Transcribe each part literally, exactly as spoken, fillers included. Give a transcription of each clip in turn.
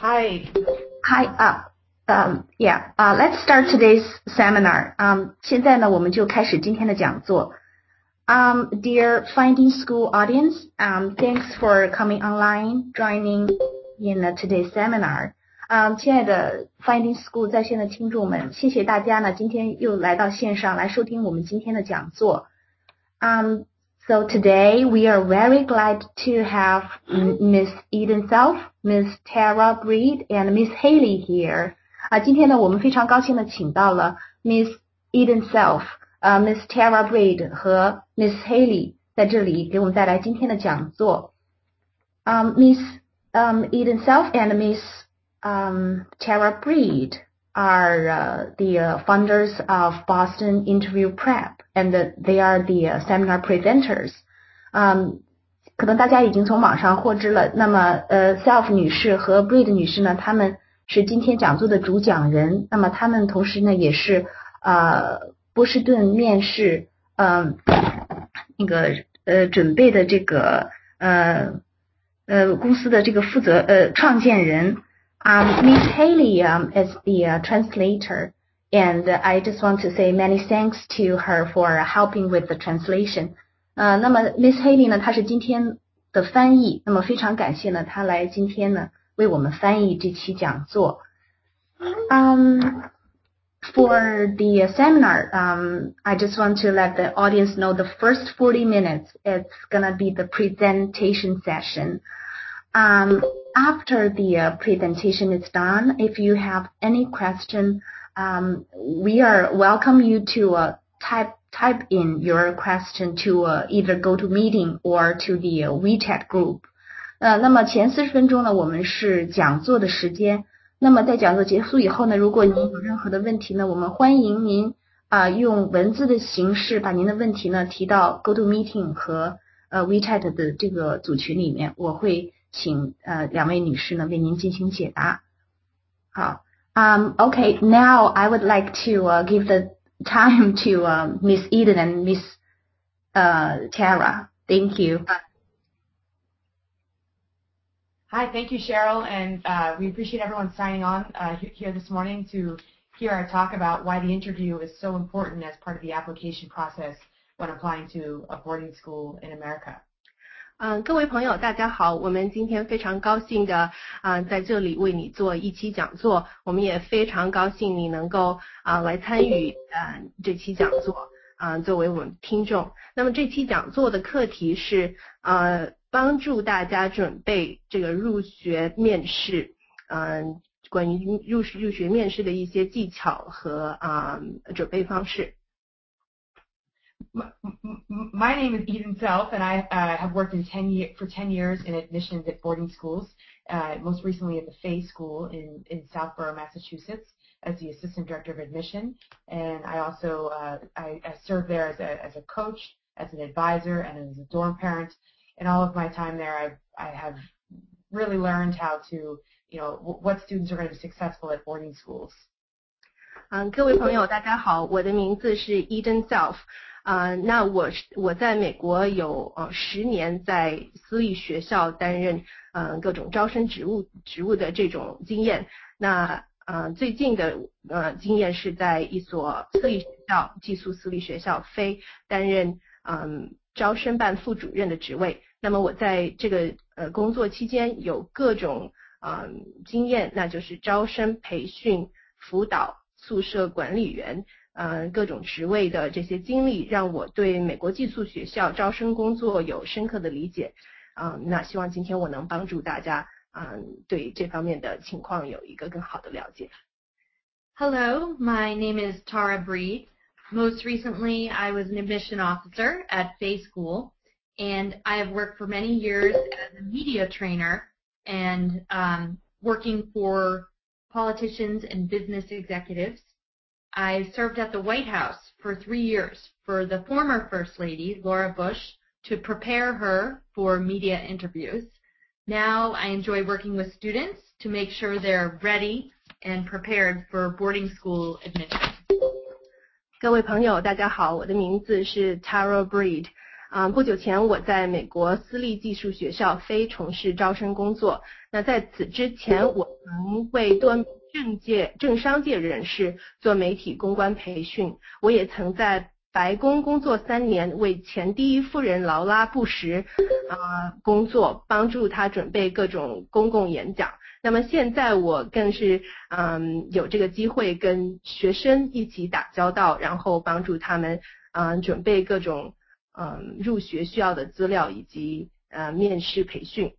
Hi. Hi. Uh, um, yeah. Uh, let's start today's seminar. Um, 现在呢，我们就开始今天的讲座。Um, dear Finding School audience, um, thanks for coming online, joining in uh, today's seminar. Um, 亲爱的 Finding School 在线的听众们，谢谢大家呢，今天又来到线上来收听我们今天的讲座。Um, so today we are very glad to have Miss Eden Self, Miss Tara Breed, and Miss Haley here. 啊，今天呢，我们非常高兴的请到了 Miss Eden Self。呃 ，Miss Tara Breed 和 Miss Haley 在这里给我们带来今天的讲座。Um, Miss um, Eden Self and Miss um, Tara Breed are uh, the uh, founders of Boston Interview Prep, and they are the uh, seminar presenters. Um, 可能大家已经从网上获知了。那么，呃 ，Self 女士和 Breed 女士呢，她们是今天讲座的主讲人。那么，她们同时呢，也是呃。波士顿面试，嗯、呃，那个呃准备的这个呃呃公司的这个负责呃创建人啊、um, ，Miss Haley um, is the uh, translator, and I just want to say many thanks to her for helping with the translation. 呃，那么 Miss Haley 呢，她是今天的翻译，那么非常感谢呢，她来今天呢为我们翻译这期讲座。嗯。For the seminar, um, I just want to let the audience know the first forty minutes, it's going to be the presentation session. Um, after the uh, presentation is done, if you have any question, um, we are welcome you to uh, type type in your question to uh, either go to meeting or to the uh, WeChat group. 呃，那么前四十分钟呢，我们是讲座的时间。那么在讲座结束以后呢，如果您有任何的问题呢，我们欢迎您啊、呃、用文字的形式把您的问题呢提到 GoToMeeting 和呃 WeChat 的这个组群里面，我会请呃两位女士呢为您进行解答。好， um, okay, now I would like to uh, give the time to uh, Miss Eden and Miss uh, Tara. Thank you. Hi, thank you, Cheryl, and uh, we appreciate everyone signing on uh, here this morning to hear our talk about why the interview is so important as part of the application process when applying to a boarding school in America. 嗯，各位朋友，大家好，我们今天非常高兴的啊、呃、在这里为你做一期讲座，我们也非常高兴你能够啊、呃、来参与呃这期讲座啊、呃、作为我们听众。那么这期讲座的课题是呃帮助大家准备这个入学面试，嗯、呃，关于入入学面试的一些技巧和啊、呃、准备方式。 My name is Eden Self, and I uh, have worked in ten year, for ten years in admissions at boarding schools, uh, most recently at the Fay School in, in Southborough, Massachusetts, as the assistant director of admission. And I also uh, I, I served there as a, as a coach, as an advisor, and as a dorm parent. In all of my time there, I've, I have really learned how to, you know, what students are going to be successful at boarding schools. 嗯，各位朋友，大家好，我的名字是 Eden Self。啊、呃，那我我在美国有呃十年在私立学校担任呃各种招生职务职务的这种经验。那呃最近的呃经验是在一所私立学校寄宿私立学校非担任嗯、呃、招生办副主任的职位。那么我在这个呃工作期间有各种呃经验，那就是招生培训、辅导、宿舍管理员。呃，各种职位的这些经历，让我对美国寄宿学校招生工作有深刻的理解。嗯、呃，那希望今天我能帮助大家，嗯、呃，对这方面的情况有一个更好的了解。 Hello, my name is Tara Breed. Most recently, I was an admission officer at Fay School, and I have worked for many years as a media trainer and um, working for politicians and business executives. I served at the White House for three years for the former First Lady, Laura Bush, to prepare her for media interviews. Now I enjoy working with students to make sure they're ready and prepared for boarding school admission. 各位朋友，大家好，我的名字是 Tara Breed。 啊，不久前我在美国私立技术学校非从事招生工作。那在此之前，我曾为多名政界、政商界人士做媒体公关培训。我也曾在白宫工作三年，为前第一夫人劳拉·布什啊工作，帮助她准备各种公共演讲。那么现在我更是嗯有这个机会跟学生一起打交道，然后帮助他们嗯准备各种嗯入学需要的资料以及呃面试培训。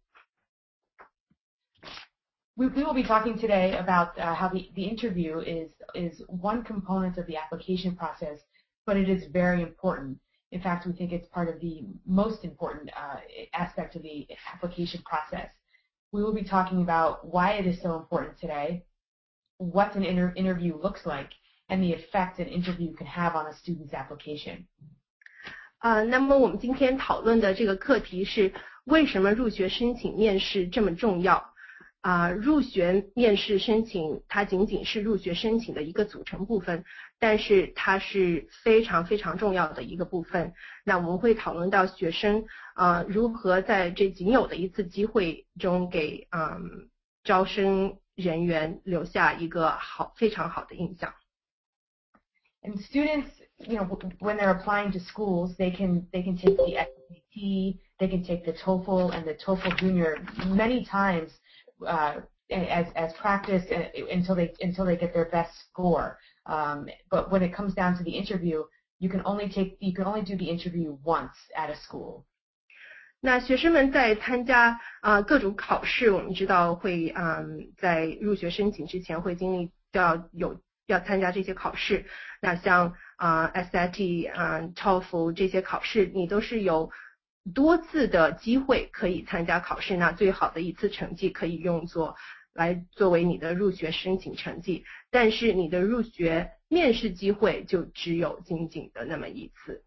We, we will be talking today about uh, how the, the interview is is one component of the application process, but it is very important. In fact, we think it's part of the most important uh, aspect of the application process. We will be talking about why it is so important today, what an inter interview looks like, and the effect an interview can have on a student's application. 呃，那么我们今天讨论的这个课题是为什么入学申请面试这么重要？啊、呃，入学面试申请它仅仅是入学申请的一个组成部分，但是它是非常非常重要的一个部分。那我们会讨论到学生啊、呃、如何在这仅有的一次机会中给嗯招生人员留下一个好非常好的印象。 And students, you know, when they're applying to schools, they can they can take the S A T, they can take the TOEFL and the TOEFL Junior many times uh, as as practice until they until they get their best score. Um, but when it comes down to the interview, you can only take you can only do the interview once at a school. 那学生们在参加啊、呃、各种考试，我们知道会嗯在入学申请之前会经历要有要参加这些考试。那像啊、呃、S A T 啊、呃、TOEFL 这些考试，你都是有多次的机会可以参加考试。那最好的一次成绩可以用作来作为你的入学申请成绩，但是你的入学面试机会就只有仅仅的那么一次。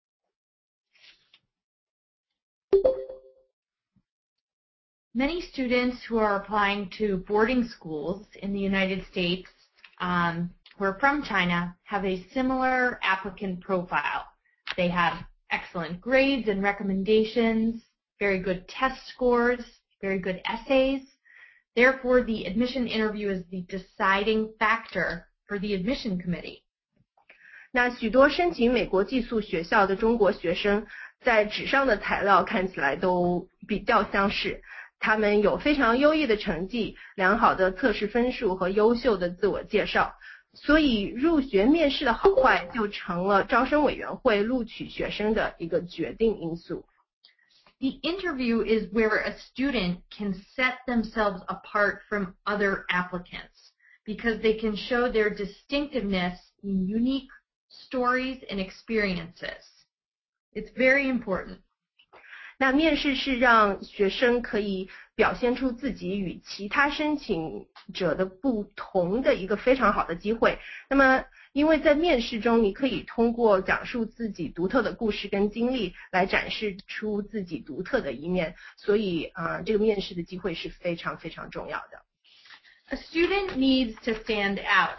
Many students who are applying to boarding schools in the United States um, who are from China have a similar applicant profile. They have excellent grades and recommendations, very good test scores, very good essays. Therefore, the admission interview is the deciding factor for the admission committee. 那许多申请美国寄宿学校的中国学生，在纸上的材料看起来都比较相似。他们有非常优异的成绩、良好的测试分数和优秀的自我介绍，所以入学面试的好坏就成了招生委员会录取学生的一个决定因素。 The interview is where a student can set themselves apart from other applicants because they can show their distinctiveness in unique stories and experiences. It's very important. 那面试是让学生可以表现出自己与其他申请者的不同的一个非常好的机会。那么因为在面试中你可以通过讲述自己独特的故事跟经历来展示出自己独特的一面，所以啊、呃、这个面试的机会是非常非常重要的。 A student needs to stand out.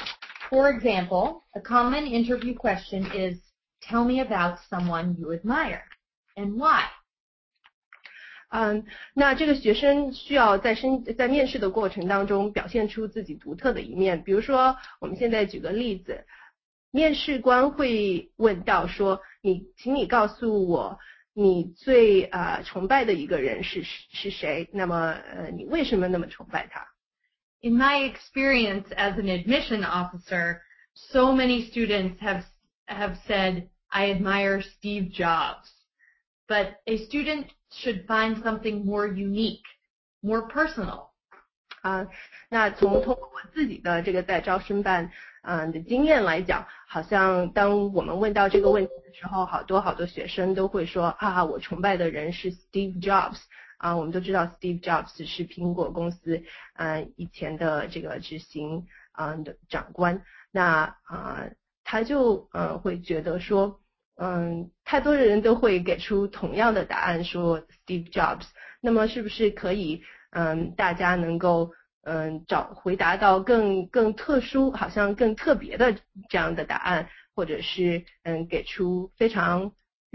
For example, a common interview question is, tell me about someone you admire and why. 嗯，那这个学生需要在申在面试的过程当中表现出自己独特的一面。比如说，我们现在举个例子，面试官会问到说，你，请你告诉我你最呃崇拜的一个人是是谁？那么呃，你为什么那么崇拜他？ In my experience as an admission officer, so many students have have said, I admire Steve Jobs. But a student should find something more unique, more personal. 啊，那从通过我自己的这个在招生办嗯的经验来讲，好像当我们问到这个问题的时候，好多好多学生都会说啊，我崇拜的人是 Steve Jobs。啊，我们都知道 Steve Jobs 是苹果公司嗯以前的这个执行嗯的长官。那啊，他就嗯会觉得说。嗯，太多的人都会给出同样的答案，说 Steve Jobs。那么是不是可以，嗯，大家能够，嗯，找回答到更更特殊，好像更特别的这样的答案，或者是嗯，给出非常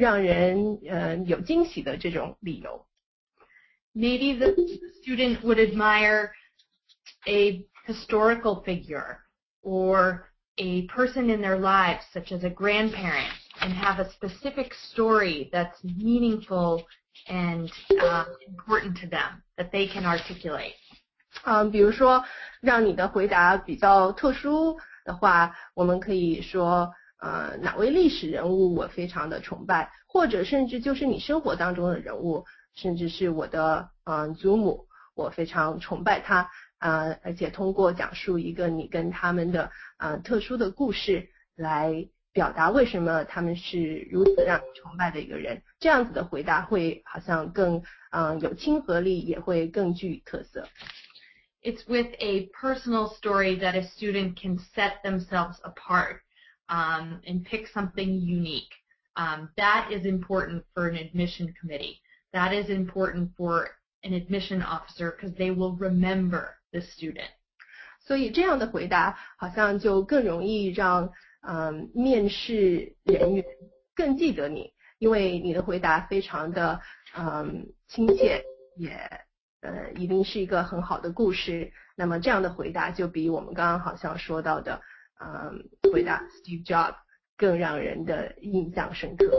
让人呃有惊喜的这种理由。 Maybe the student would admire a historical figure or a person in their lives, such as a grandparent, and have a specific story that's meaningful and uh, important to them that they can articulate. 嗯，比如说让你的回答比较特殊的话，我们可以说呃哪位历史人物我非常的崇拜，或者甚至就是你生活当中的人物，甚至是我的嗯、呃、祖母，我非常崇拜他，呃而且通过讲述一个你跟他们的呃特殊的故事来表达为什么他们是如此让你崇拜的一个人，这样子的回答会好像更嗯、呃、有亲和力，也会更具特色。 It's with a personal story that a student can set themselves apart um, and pick something unique. Um, that is important for an admission committee. That is important for an admission officer because they will remember the student. 所以这样的回答好像就更容易让嗯面试人员更记得你，因为你的回答非常的嗯亲切，也呃一定是一个很好的故事。那么这样的回答就比我们刚刚好像说到的嗯回答 Steve Jobs 更让人的印象深刻。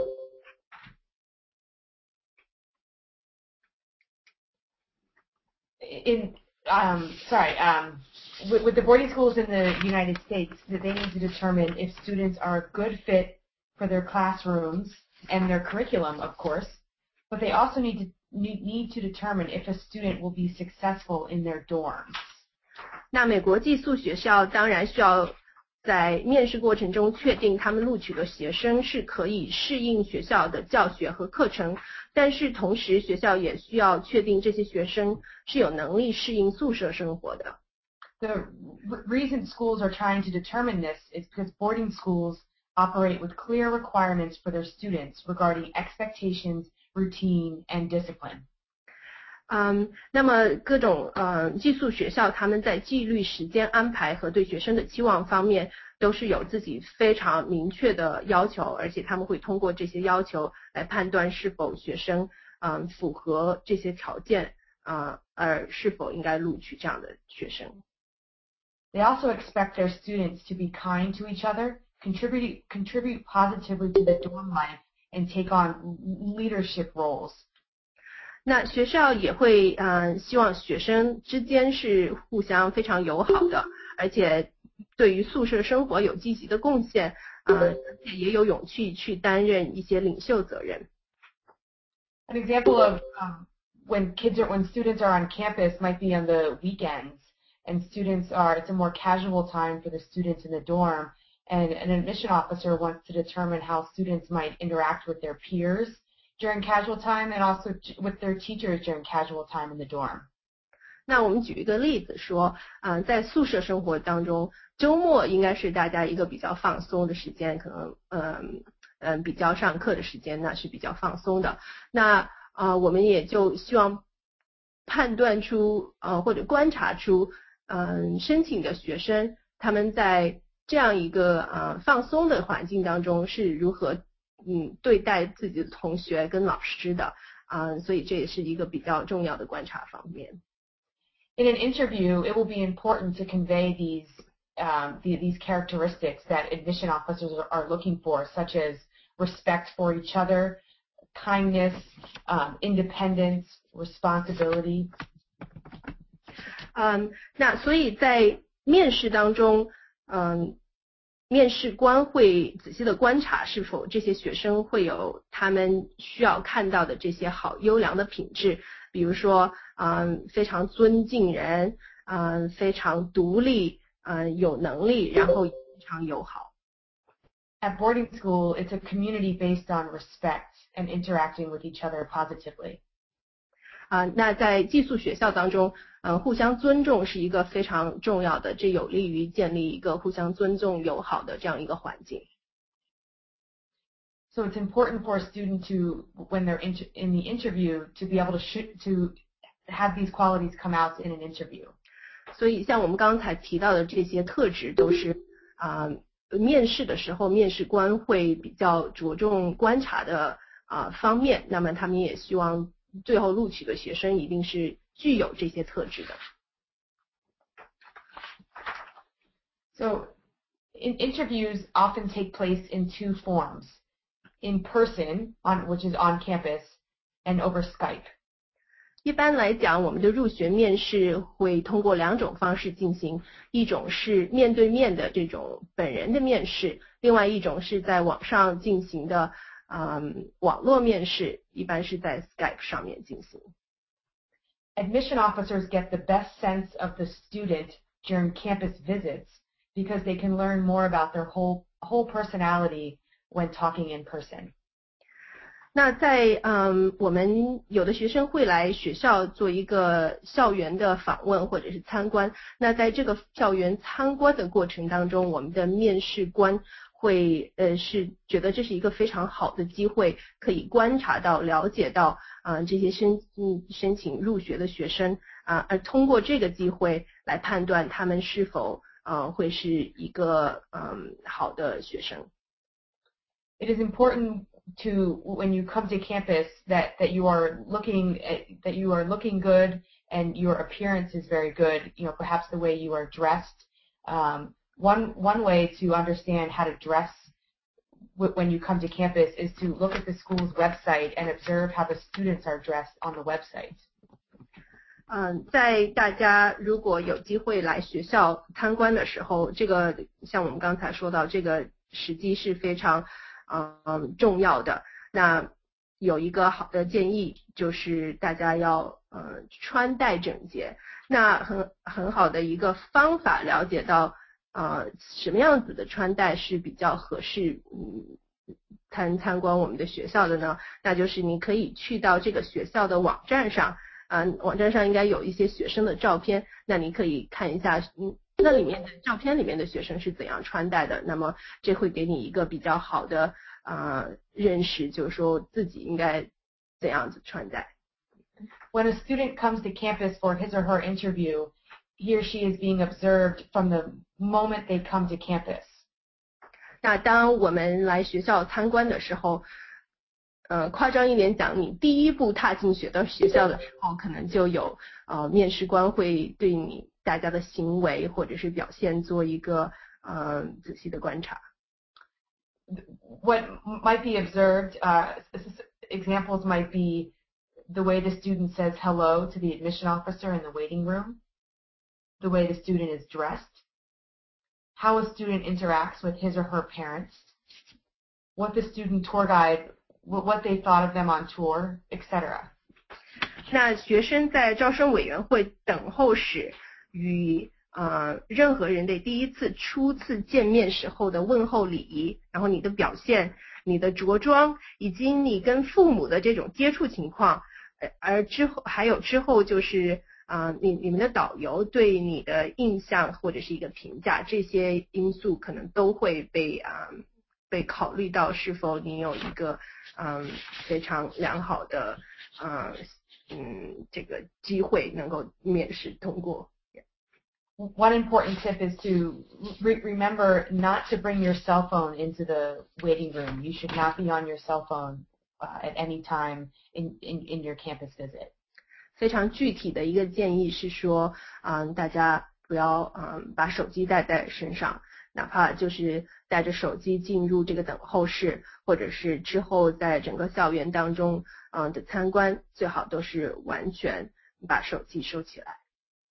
In um, sorry, um, with, with the boarding schools in the United States, that they need to determine if students are a good fit for their classrooms and their curriculum, of course, but they also need to need, need to determine if a student will be successful in their dorms. 那美国寄宿学校当然需要在面试过程中确定他们录取的学生是可以适应学校的教学和课程，但是同时学校也需要确定这些学生是有能力适应宿舍生活的。 The reason schools are trying to determine this is because boarding schools operate with clear requirements for their students regarding expectations, routine, and discipline. 嗯，那么各种呃寄宿学校他们在纪律、时间安排和对学生的期望方面都是有自己非常明确的要求，而且他们会通过这些要求来判断是否学生嗯符合这些条件啊、呃，而是否应该录取这样的学生。 They also expect their students to be kind to each other, contribute contribute positively to the dorm life, and take on leadership roles. 那学校也会嗯、呃、希望学生之间是互相非常友好的，而且对于宿舍生活有积极的贡献，啊、呃，而且也有勇气去担任一些领袖责任。 An example of um, when kids are when students are on campus might be on the weekends, and students are it's a more casual time for the students in the dorm, and an admission officer wants to determine how students might interact with their peers during casual time and also with their teachers during casual time in the dorm. 那我们举一个例子说，嗯、呃，在宿舍生活当中，周末应该是大家一个比较放松的时间，可能嗯嗯、呃、比较上课的时间呢是比较放松的。那呃我们也就希望判断出呃或者观察出嗯、呃、申请的学生他们在这样一个呃放松的环境当中是如何嗯对待自己的同学跟老师的啊、呃，所以这也是一个比较重要的观察方面。 In an interview, it will be important to convey these um, the, these characteristics that admission officers are, are looking for, such as respect for each other, kindness, um, independence, responsibility. 嗯，那所以在面试当中，嗯，面试官会仔细的观察是否这些学生会有他们需要看到的这些好优良的品质，比如说，嗯，非常尊敬人，嗯，非常独立，嗯，有能力，然后非常友好。 At boarding school, it's a community based on respect and interacting with each other positively. 啊，那在寄宿学校当中，嗯，互相尊重是一个非常重要的，这有利于建立一个互相尊重、友好的这样一个环境。 So it's important for a student to, when they're in, in the interview, to be able to shoot, to have these qualities come out in an interview. 所以像我们刚才提到的这些特质，都是啊、呃、面试的时候面试官会比较着重观察的啊、呃、方面，那么他们也希望最后录取的学生一定是具有这些特质的。 So, in interviews often take place in two forms: in person, on which is on campus, and over Skype. 一般来讲，我们的入学面试会通过两种方式进行，一种是面对面的这种本人的面试，另外一种是在网上进行的，嗯，网络面试，一般是在 Skype 上面进行。 Admission officers get the best sense of the student during campus visits because they can learn more about their whole whole personality when talking in person. 那在嗯，我们有的学生会来学校做一个校园的访问或者是参观。那在这个校园参观的过程当中，我们的面试官会呃是觉得这是一个非常好的机会，可以观察到、了解到啊、呃、这些申嗯申请入学的学生啊、呃，而通过这个机会来判断他们是否呃会是一个嗯好的学生。 It is important to, when you come to campus, that that you are looking at, that you are looking good and your appearance is very good. You know, perhaps the way you are dressed. Um, one one way to understand how to dress w when you come to campus is to look at the school's website and observe how the students are dressed on the website. 嗯，在大家如果有机会来学校参观的时候，这个像我们刚才说到，这个时机是非常嗯重要的。那有一个好的建议就是大家要呃穿戴整洁。那很很好的一个方法了解到呃什么样子的穿戴是比较合适嗯参参观我们的学校的呢？那就是你可以去到这个学校的网站上。嗯，网站上应该有一些学生的照片，那你可以看一下，嗯，那里面的照片里面的学生是怎样穿戴的，那么这会给你一个比较好的啊、呃、认识，就是说自己应该怎样子穿戴。 When a student comes to campus for his or her interview, he or she is being observed from the moment they come to campus. 那当我们来学校参观的时候，呃，夸张一点讲，你第一步踏进学到学校的时候，可能就有呃面试官会对你大家的行为或者是表现做一个呃仔细的观察。 What might be observed, uh, examples might be the way the student says hello to the admission officer in the waiting room, the way the student is dressed, how a student interacts with his or her parents, what the student tour guide what they thought of them on tour, et cetera. 那学生在招生委员会等候室与呃任何人的第一次、初次见面时候的问候礼仪，然后你的表现、你的着装，以及你跟父母的这种接触情况，而之后还有之后就是啊、呃、你你们的导游对你的印象或者是一个评价，这些因素可能都会被啊。呃被考虑到是否你有一个嗯非常良好的嗯嗯这个机会能够面试通过。 One important tip is to re remember not to bring your cell phone into the waiting room. You should not be on your cell phone uh, at any time in, in, in your campus visit. 非常具体的一个建议是说，嗯，大家不要嗯把手机带在身上。哪怕就是带着手机进入这个等候室，或者是之后在整个校园当中，嗯的参观，最好都是完全把手机收起来。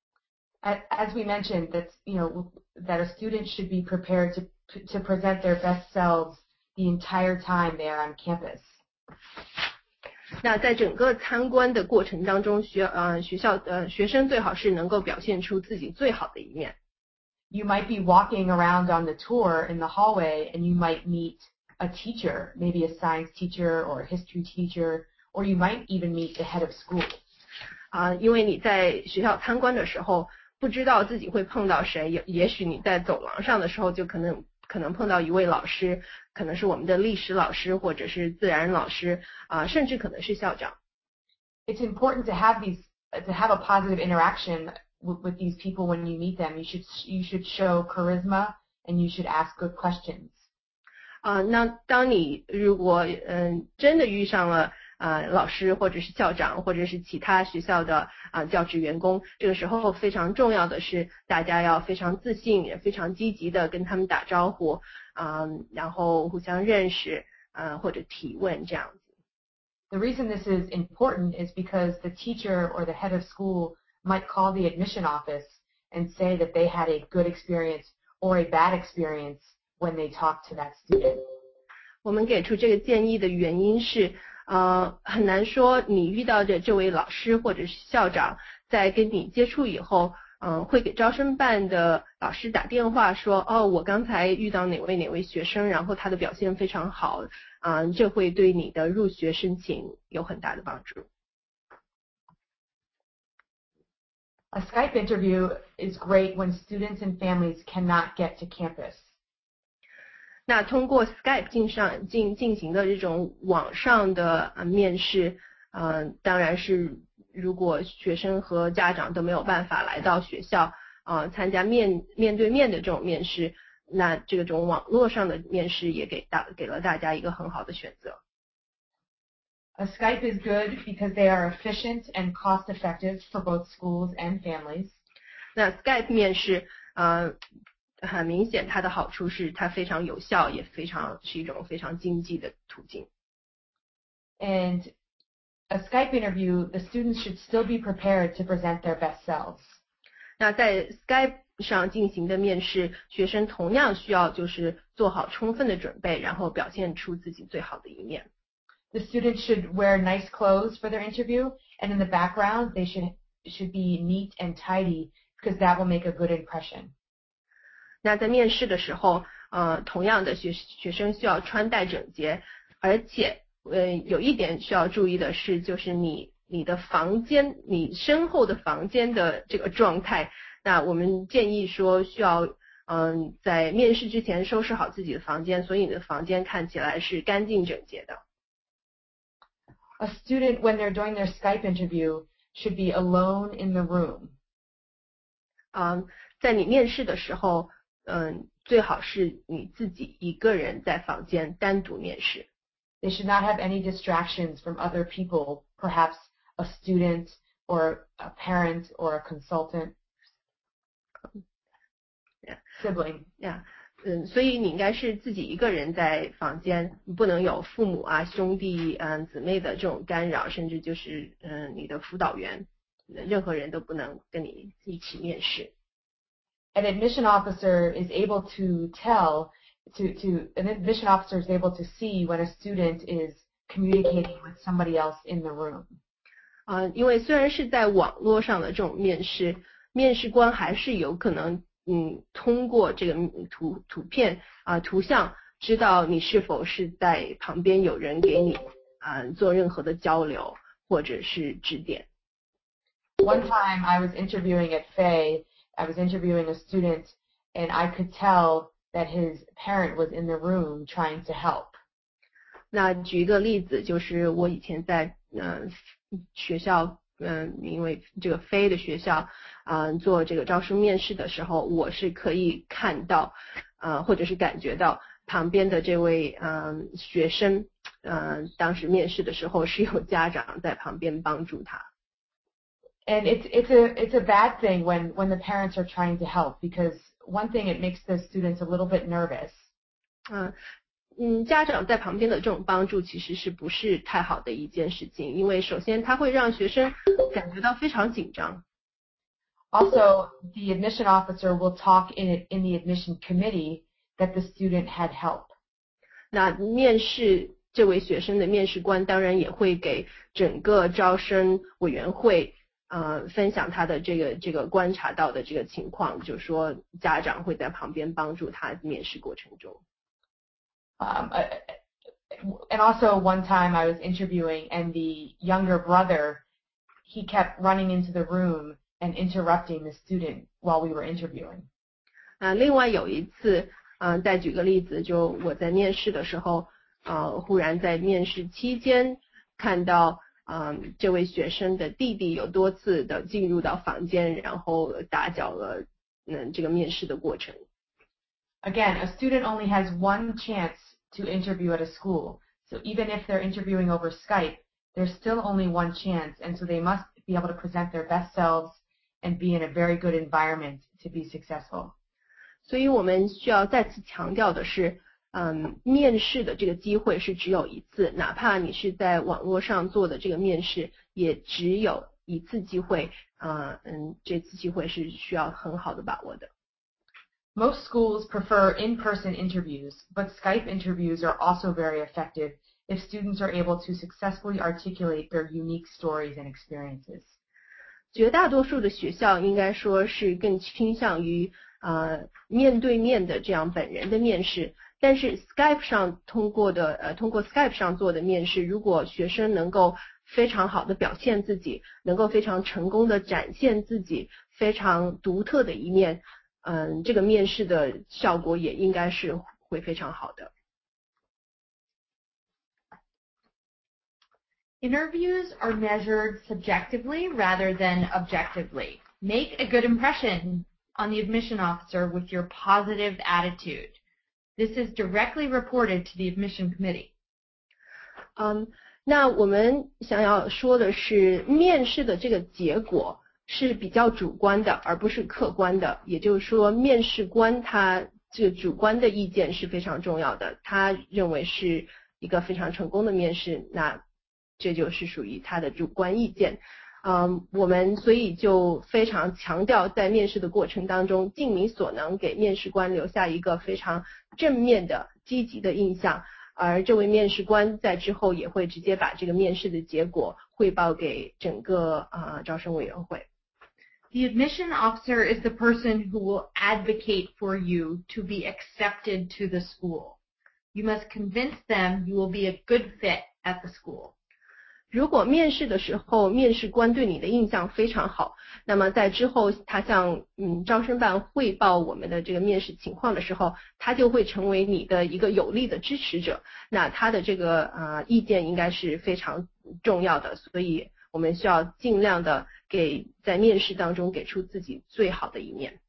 As we mentioned, that you know that a student should be prepared to to present their best selves the entire time they are on campus. 那在整个参观的过程当中，学呃学校呃学生最好是能够表现出自己最好的一面。 You might be walking around on the tour in the hallway and you might meet a teacher, maybe a science teacher or a history teacher, or you might even meet the head of school. 啊，因为你在学校参观的时候，不知道自己会碰到谁，也也许你在走廊上的时候就可能可能碰到一位老师，可能是我们的历史老师或者是自然老师啊，甚至可能是校长。 It's important to have these to have a positive interaction with these people when you meet them. You should you should show charisma and you should ask good questions. 啊、呃，那当你如果嗯真的遇上了啊、呃、老师或者是校长或者是其他学校的啊、呃、教职员工，这个时候非常重要的是大家要非常自信，也非常积极的跟他们打招呼啊、呃，然后互相认识啊、呃、或者提问这样子。 The reason this is important is because the teacher or the head of school might call the admission office and say that they had a good experience or a bad experience when they talk to that student. 我们给出这个建议的原因是，呃，很难说你遇到的这位老师或者是校长在跟你接触以后，嗯、呃，会给招生办的老师打电话说，哦，我刚才遇到哪位哪位学生，然后他的表现非常好，啊、呃，这会对你的入学申请有很大的帮助。 A Skype interview is great when students and families cannot get to campus. 那通过 Skype 进上进进行的这种网上的呃面试，嗯、呃，当然是如果学生和家长都没有办法来到学校，呃，参加面面对面的这种面试，那这种网络上的面试也给大给了大家一个很好的选择。 A Skype is good because they are efficient and cost effective for both schools and families. 那 Skype 面试，呃。很明显，它的好处是它非常有效，也非常是一种非常经济的途径。 And a Skype interview, the students should still be prepared to present their best selves. 那在 Skype 上进行的面试，学生同样需要就是做好充分的准备，然后表现出自己最好的一面。 The students should wear nice clothes for their interview, and in the background, they should should be neat and tidy because that will make a good impression. 那在面试的时候，呃，同样的学学生需要穿戴整洁，而且呃有一点需要注意的是，就是你你的房间，你身后的房间的这个状态。那我们建议说需要嗯、呃、在面试之前收拾好自己的房间，所以你的房间看起来是干净整洁的。 A student, when they're doing their Skype interview, should be alone in the room. 嗯，在你面试的时候。嗯，最好是你自己一个人在房间单独面试。 They should not have any distractions from other people, perhaps a student or a parent or a consultant, yeah. sibling. Yeah. 嗯，所以你应该是自己一个人在房间，不能有父母啊、兄弟、嗯、姊妹的这种干扰，甚至就是嗯你的辅导员，任何人都不能跟你一起面试。 An admission officer is able to tell, to, to, an admission officer is able to see when a student is communicating with somebody else in the room. 啊、呃，因为虽然是在网络上的这种面试，面试官还是有可能，嗯，通过这个图图片啊、呃、图像，知道你是否是在旁边有人给你啊、呃、做任何的交流或者是指点。 One time I was interviewing at Fay. I was interviewing a student, and I could tell that his parent was in the room trying to help. 那举一个例子，就是我以前在呃学校，嗯、呃，因为这个非的学校，啊、呃，做这个招生面试的时候，我是可以看到，呃，或者是感觉到旁边的这位嗯、呃、学生，呃，当时面试的时候是有家长在旁边帮助他。 And it's it's a it's a bad thing when when the parents are trying to help, because one thing, it makes the students a little bit nervous. 嗯嗯，家长在旁边的这种帮助其实是不是太好的一件事情，因为首先他会让学生感觉到非常紧张。 Also, the admission officer will talk in in the admission committee that the student had help. 那面试这位学生的面试官当然也会给整个招生委员会呃分享他的这个这个观察到的这个情况，就是说家长会在旁边帮助他面试过程中。 Um, and also one time I was interviewing, and the younger brother, he kept running into the room and interrupting the student while we were interviewing. 啊，另外有一次，嗯、呃，再举个例子，就我在面试的时候，呃，忽然在面试期间看到，嗯、呃，这位学生的弟弟有多次的进入到房间，然后打搅了，嗯，这个面试的过程。 Again, a student only has one chance to interview at a school. So even if they're interviewing over Skype, there's still only one chance, and so they must be able to present their best selves and be in a very good environment to be successful. 所以我们需要再次强调的是，嗯，面试的这个机会是只有一次，哪怕你是在网络上做的这个面试，也只有一次机会，啊、呃，嗯，这次机会是需要很好的把握的。 Most schools prefer in-person interviews, but Skype interviews are also very effective if students are able to successfully articulate their unique stories and experiences. 绝大多数的学校应该说是更倾向于呃面对面的这样本人的面试，但是 Skype 上通过的呃通过 Skype 上做的面试，如果学生能够非常好的表现自己，能够非常成功的展现自己非常独特的一面，嗯、呃，这个面试的效果也应该是会非常好的。 Interviews are measured subjectively rather than objectively. Make a good impression on the admission officer with your positive attitude. This is directly reported to the admission committee. 嗯，那我们想要说的是，面试的这个结果是比较主观的，而不是客观的。也就是说，面试官他这个主观的意见是非常重要的，他认为是一个非常成功的面试，那这就是属于他的主观意见。嗯，我们所以就非常强调在面试的过程当中，尽你所能给面试官留下一个非常正面的、积极的印象，而这位面试官在之后也会直接把这个面试的结果汇报给整个啊、呃、招生委员会。 The admission officer is the person who will advocate for you to be accepted to the school. You must convince them you will be a good fit at the school. 如果面试的时候，面试官对你的印象非常好，那么在之后他向嗯招生办汇报我们的这个面试情况的时候，他就会成为你的一个有力的支持者。那他的这个啊、呃、意见应该是非常重要的，所以我们需要尽量的给在面试当中给出自己最好的一面。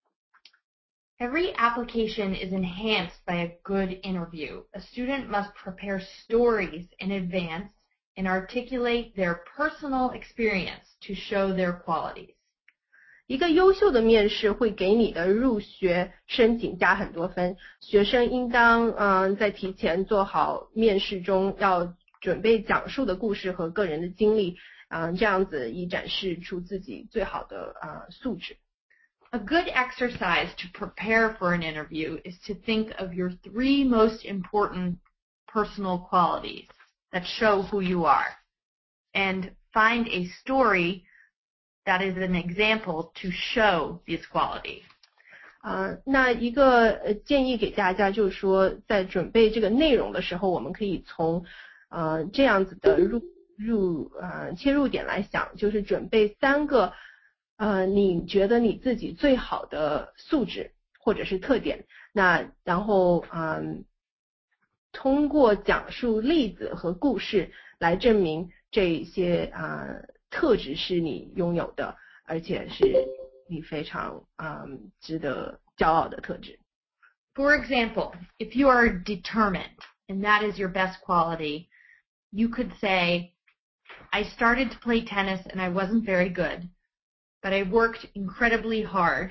Every application is enhanced by a good interview. A student must prepare stories in advance and articulate their personal experience to show their qualities. 一个优秀的面试会给你的入学申请加很多分，学生应当嗯、呃、在提前做好面试中要准备讲述的故事和个人的经历，嗯、呃、这样子以展示出自己最好的啊、呃、素质。 A good exercise to prepare for an interview is to think of your three most important personal qualities that show who you are, and find a story that is an example to show these qualities. 啊、呃，那一个呃建议给大家就是说，在准备这个内容的时候，我们可以从呃这样子的入入呃切入点来想，就是准备三个呃你觉得你自己最好的素质或者是特点，那然后嗯。呃通过讲述例子和故事来证明这些啊、呃、特质是你拥有的，而且是你非常啊、呃、值得骄傲的特质。 For example, if you are determined and that is your best quality, you could say, I started to play tennis and I wasn't very good, but I worked incredibly hard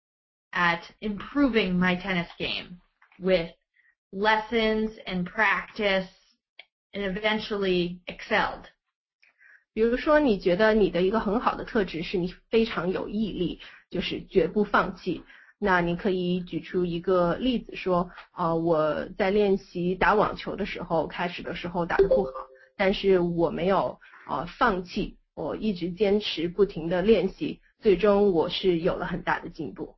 at improving my tennis game with lessons and practice and eventually excelled. 比如说你觉得你的一个很好的特质是你非常有毅力，就是绝不放弃，那你可以举出一个例子说啊、呃、我在练习打网球的时候，开始的时候打得不好，但是我没有啊、呃、放弃，我一直坚持不停的练习，最终我是有了很大的进步。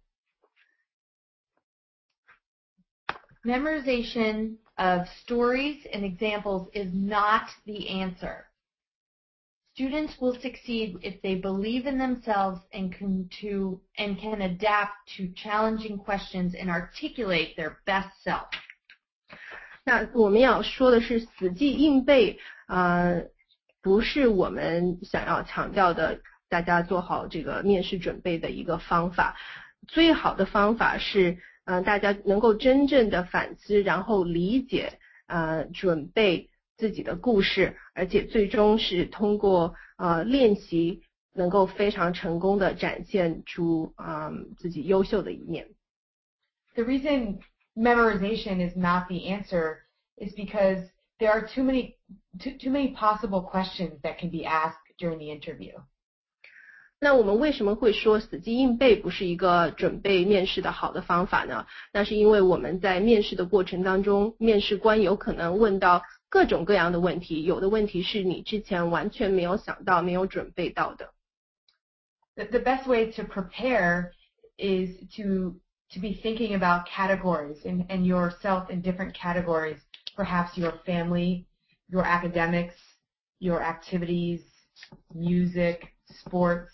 Memorization of stories and examples is not the answer. Students will succeed if they believe in themselves and can to and can adapt to challenging questions and articulate their best self. 那我们要说的是死记硬背啊、呃，不是我们想要强调的大家做好这个面试准备的一个方法。最好的方法是嗯、呃，大家能够真正的反思，然后理解呃准备自己的故事，而且最终是通过呃练习能够非常成功的展现出嗯、呃、自己优秀的一面。 The reason memorization is not the answer is because there are too many too, too many possible questions that can be asked during the interview. 那我们为什么会说死记硬背不是一个准备面试的好的方法呢？那是因为我们在面试的过程当中，面试官有可能问到各种各样的问题，有的问题是你之前完全没有想到、没有准备到的。 The, the best way to prepare is to to be thinking about categories and, and yourself in different categories, perhaps your family, your academics, your activities, music, sports.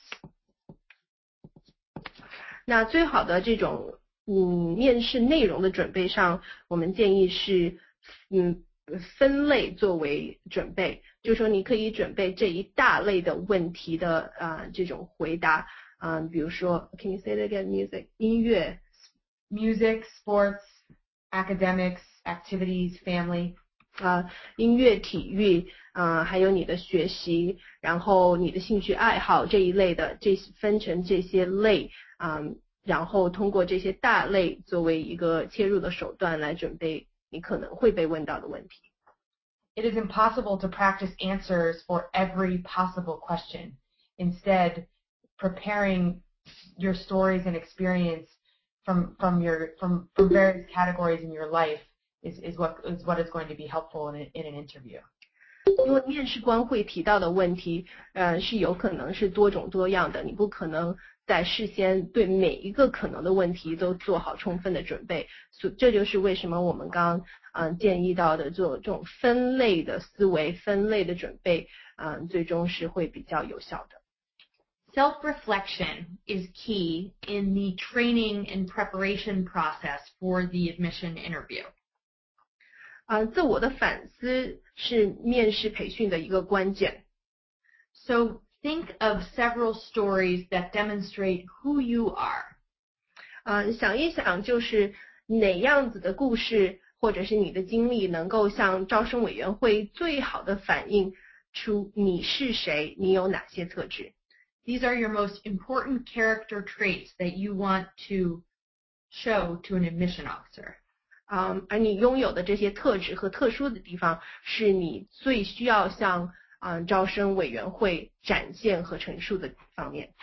那最好的这种嗯面试内容的准备上，我们建议是嗯分类作为准备，就是说你可以准备这一大类的问题的啊、呃、这种回答，嗯、呃，比如说 ，Can you say that again? Music 音乐 ，music, sports, academics, activities, family. 啊、呃，音乐、体育，啊、呃，还有你的学习，然后你的兴趣爱好这一类的，这分成这些类，啊、呃，然后通过这些大类作为一个切入的手段来准备你可能会被问到的问题。 It is impossible to practice answers for every possible question. Instead, preparing your stories and experience from from your from from various categories in your life is is what is what is going to be helpful in a, in an interview. 因为面试官会提到的问题，呃，是有可能是多种多样的，你不可能在事先对每一个可能的问题都做好充分的准备，所这就是为什么我们刚嗯、呃、建议到的做这种分类的思维、分类的准备，嗯、呃，最终是会比较有效的。 Self-reflection is key in the training and preparation process for the admission interview. 啊、呃，自我的反思是面试培训的一个关键。 So think of several stories that demonstrate who you are. 啊、呃，想一想，就是哪样子的故事或者是你的经历，能够向招生委员会最好的反映出你是谁，你有哪些特质。 These are your most important character traits that you want to show to an admission officer. 啊、um, 而你拥有的这些特质和特殊的地方，是你最需要向啊、呃、招生委员会展现和陈述的方面。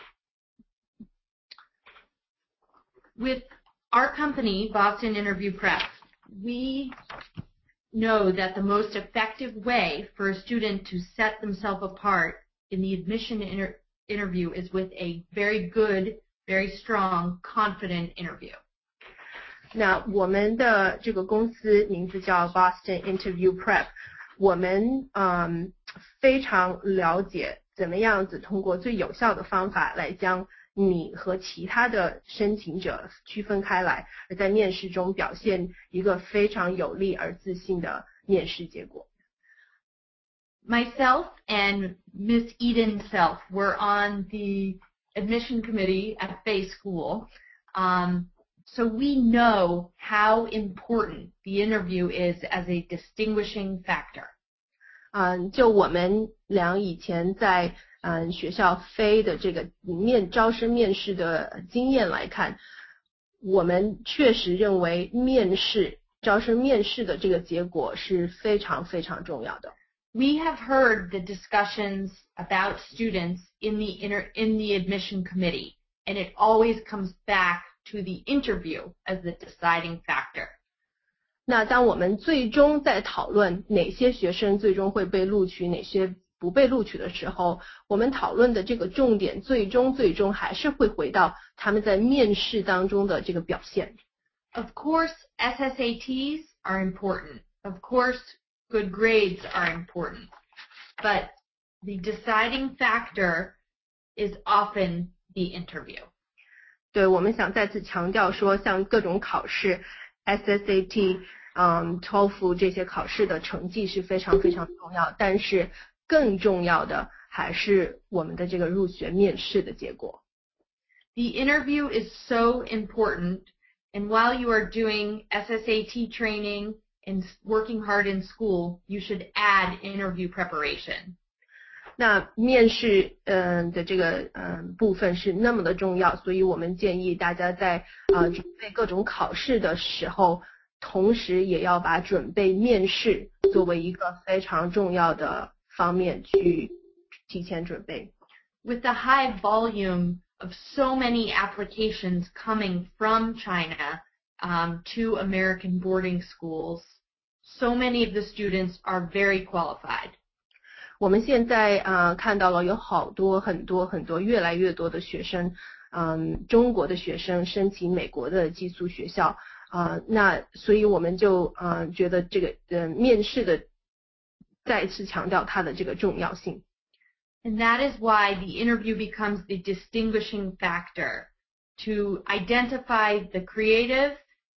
With our company, Boston Interview Prep, we know that the most effective way for a student to set themselves apart in the admission inter interview is with a very good, very strong, confident interview. 那我们的这个公司名字叫 Boston Interview Prep， 我们嗯非常了解怎么样子通过最有效的方法来将你和其他的申请者区分开来，而在面试中表现一个非常有利而自信的面试结果。 Myself and Miss Eden Self were on the admission committee at Fay School. Um, So we know how important the interview is as a distinguishing factor. 嗯，就我们俩以前在嗯学校飞的这个面招生面试的经验来看，我们确实认为面试招生面试的这个结果是非常非常重要的。 We have heard the discussions about students in the inter in the admission committee, and it always comes back to the interview as the deciding factor. 那当我们最终在讨论哪些学生最终会被录取，哪些不被录取的时候，我们讨论的这个重点最终最终还是会回到他们在面试当中的这个表现。 Of course, S S A Ts are important. Of course, good grades are important. But the deciding factor is often the interview. 对，我们想再次强调说，像各种考试 ，S S A T， 嗯 ，T O E F L 这些考试的成绩是非常非常重要，但是更重要的还是我们的这个入学面试的结果。 The interview is so important, and while you are doing S S A T training and working hard in school, you should add interview preparation. 那面试嗯的这个嗯部分是那么的重要，所以我们建议大家在呃准备各种考试的时候，同时也要把准备面试作为一个非常重要的方面去提前准备。 With the high volume of so many applications coming from China um, to American boarding schools, so many of the students are very qualified. 我们现在啊、呃、看到了有好多很多很多越来越多的学生，嗯，中国的学生申请美国的寄宿学校啊、呃，那所以我们就啊、呃、觉得这个呃面试的再次强调它的这个重要性。 And that is why the interview becomes the distinguishing factor to identify the creative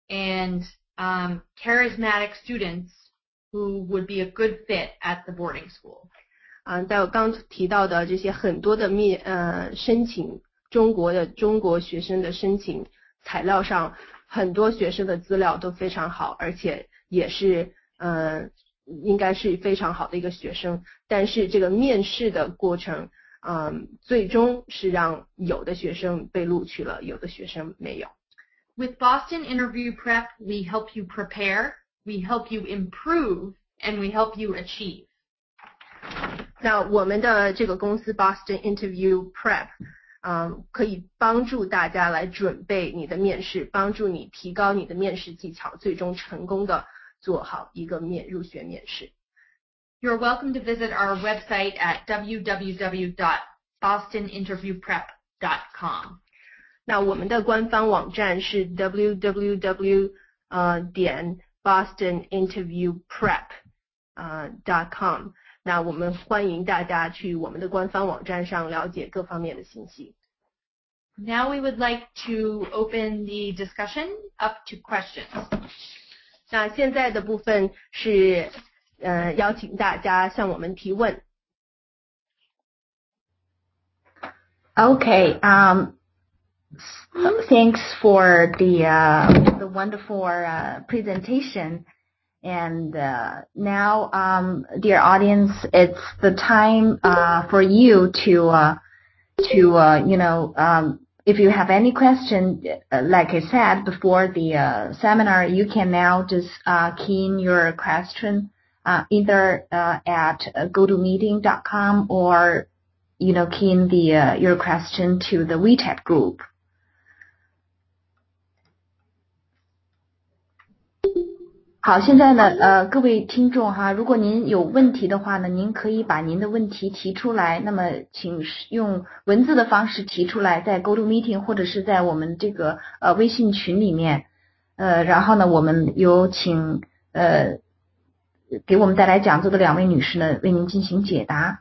and um, charismatic students who would be a good fit at the boarding school. 嗯，在我刚提到的这些很多的面呃申请中国的中国学生的申请材料上，很多学生的资料都非常好，而且也是呃应该是非常好的一个学生。但是这个面试的过程，嗯，最终是让有的学生被录取了，有的学生没有。 With Boston Interview Prep, we help you prepare, we help you improve, and we help you achieve. 那我们的这个公司 Boston Interview Prep， 嗯，可以帮助大家来准备你的面试，帮助你提高你的面试技巧，最终成功的做好一个面入学面试。 You're welcome to visit our website at w w w dot boston interview prep dot com. 那我们的官方网站是 w w w 呃点 boston interview prep 呃 dot com。那我们欢迎大家去我们的官方网站上了解各方面的信息。 Now we would like to open the discussion up to questions. 那现在的部分是呃邀请大家向我们提问。 Okay, um, thanks for the uh, the wonderful uh, presentation. And uh, now, um, dear audience, it's the time uh, for you to uh, to uh, you know um, if you have any question, uh, like I said before the uh, seminar, you can now just uh, key in your question uh, either uh, at go to meeting dot com or you know key in the uh, your question to the WeChat group. 好，现在呢，呃，各位听众哈，如果您有问题的话呢，您可以把您的问题提出来，那么请用文字的方式提出来，在 GoToMeeting 或者是在我们这个呃微信群里面，呃，然后呢，我们有请呃给我们带来讲座的两位女士呢，为您进行解答。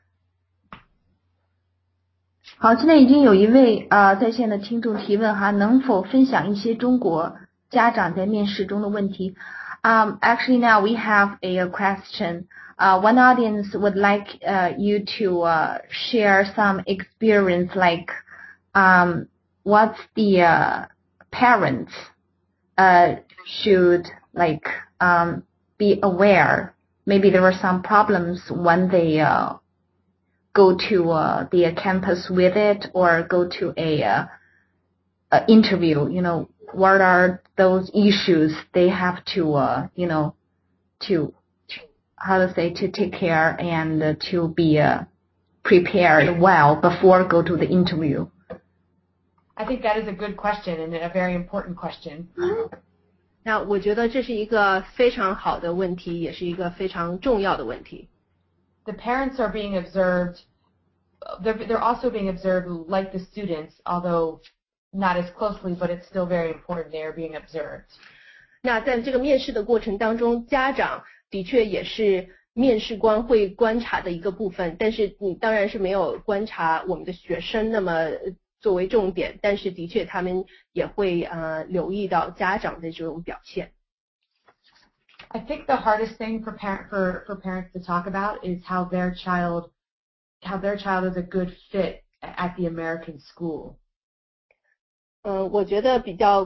好，现在已经有一位啊、呃、在线的听众提问哈，能否分享一些中国家长在面试中的问题？ Um, actually, now we have a, a question. Uh, one audience would like uh, you to uh, share some experience, like um, what's the uh, parents uh, should like um, be aware. Maybe there are some problems when they uh, go to uh, the campus with it or go to a, uh, a interview. You know, what are those issues they have to, uh, you know, to, to how to say, to take care and uh, to be uh, prepared well before go to the interview? I think that is a good question and a very important question. 那我觉得这是一个非常好的问题，也是一个非常重要的问题。 The parents are being observed. They're, they're also being observed like the students, although not as closely, but it's still very important they are being observed. 那在这个面试的过程当中，家长的确也是面试官会观察的一个部分，但是你当然是没有观察我们的学生那么作为重点，但是的确他们也会呃留意到家长的这种表现。 I think the hardest thing for parent for, for parents to talk about is how their child how their child is a good fit at the American school. 嗯，我觉得比较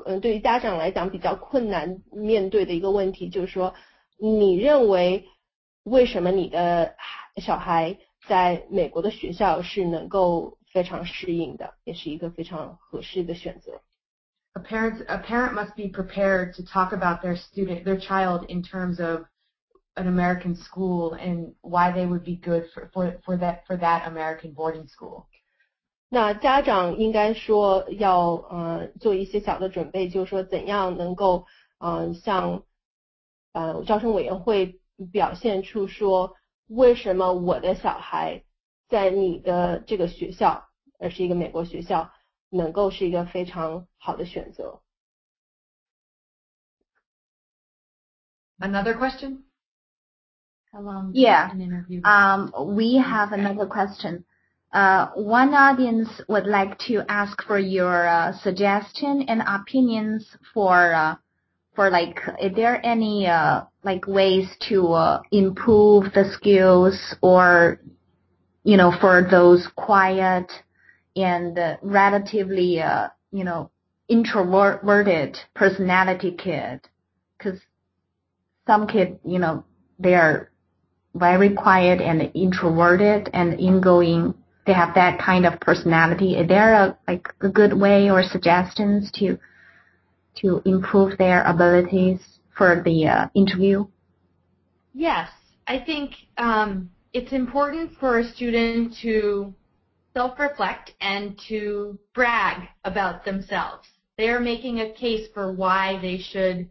嗯，对于家长来讲比较困难面对的一个问题，就是说，你认为为什么你的小孩在美国的学校是能够非常适应的，也是一个非常合适的选择。 A parent, a parent must be prepared to talk about their student, their child in terms of an American school and why they would be good for, for, for that, for that American boarding school. 那家长应该说要呃做一些小的准备，就是说怎样能够呃向呃招生委员会表现出说为什么我的小孩在你的这个学校，而是一个美国学校，能够是一个非常好的选择。 Another question? How long Yeah. an interview? Um, we have another question. Uh, one audience would like to ask for your uh, suggestion and opinions for uh, for like, is there any uh, like ways to uh, improve the skills, or you know, for those quiet and uh, relatively uh, you know, introverted personality kid, because some kids, you know, they are very quiet and introverted and ingoing. They have that kind of personality. Is there a like a good way or suggestions to to improve their abilities for the uh, interview? Yes, I think um, it's important for a student to self-reflect and to brag about themselves. They are making a case for why they should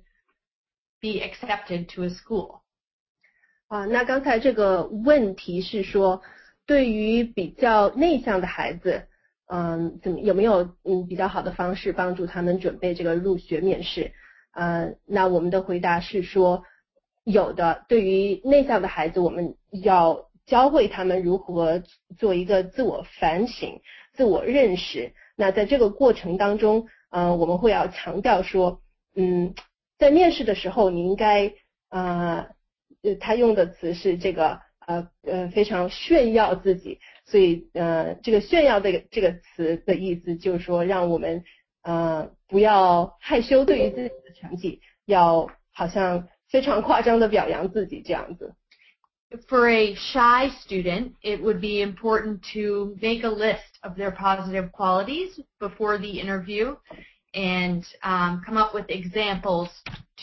be accepted to a school. 啊，那刚才这个问题是说，对于比较内向的孩子，嗯，怎么有没有嗯比较好的方式帮助他们准备这个入学面试？呃，那我们的回答是说，有的。对于内向的孩子，我们要教会他们如何做一个自我反省、自我认识。那在这个过程当中，呃，我们会要强调说，嗯，在面试的时候，你应该啊。呃呃，他用的词是这个呃呃非常炫耀自己，所以呃这个炫耀的这个词的意思就是说让我们呃不要害羞，对于自己的成绩要好像非常夸张的表扬自己这样子。 For a shy student, it would be important to make a list of their positive qualities before the interview and um, come up with examples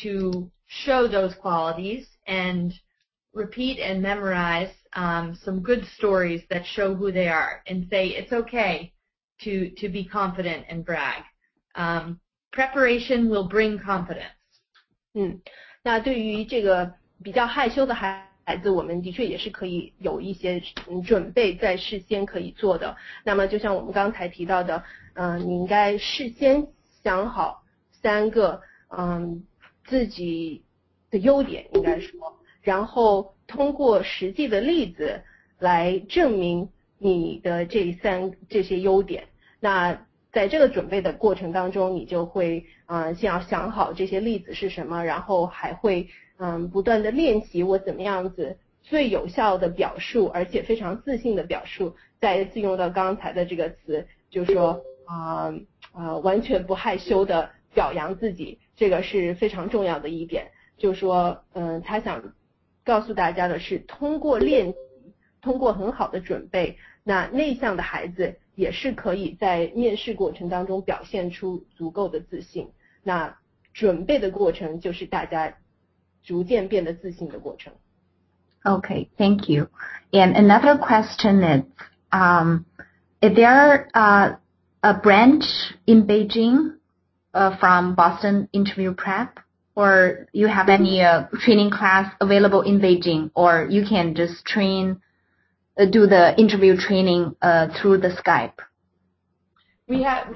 to show those qualities and repeat and memorize um, some good stories that show who they are and say it's okay to, to be confident and brag. Um, preparation will bring confidence. 嗯，那对于这个比较害羞的孩孩子，我们的确也是可以有一些嗯准备在事先可以做的。那么就像我们刚才提到的，嗯、呃，你应该事先想好三个嗯自己的优点，应该说，然后通过实际的例子来证明你的这三这些优点。那在这个准备的过程当中，你就会啊、呃、先要想好这些例子是什么，然后还会嗯不断的练习我怎么样子最有效的表述，而且非常自信的表述。再一次用到刚才的这个词，就是说啊啊、呃、完全不害羞的表扬自己，这个是非常重要的一点。就是说嗯、呃、他想告诉大家的是，通过练习，通过很好的准备，那内向的孩子也是可以在面试过程当中表现出足够的自信。那准备的过程就是大家逐渐变得自信的过程。 Okay, thank you. And another question is, um, is there uh, a branch in Beijing uh, from Boston Interview Prep? Or you have any uh, training class available in Beijing, or you can just train, uh, do the interview training uh, through the Skype? We have,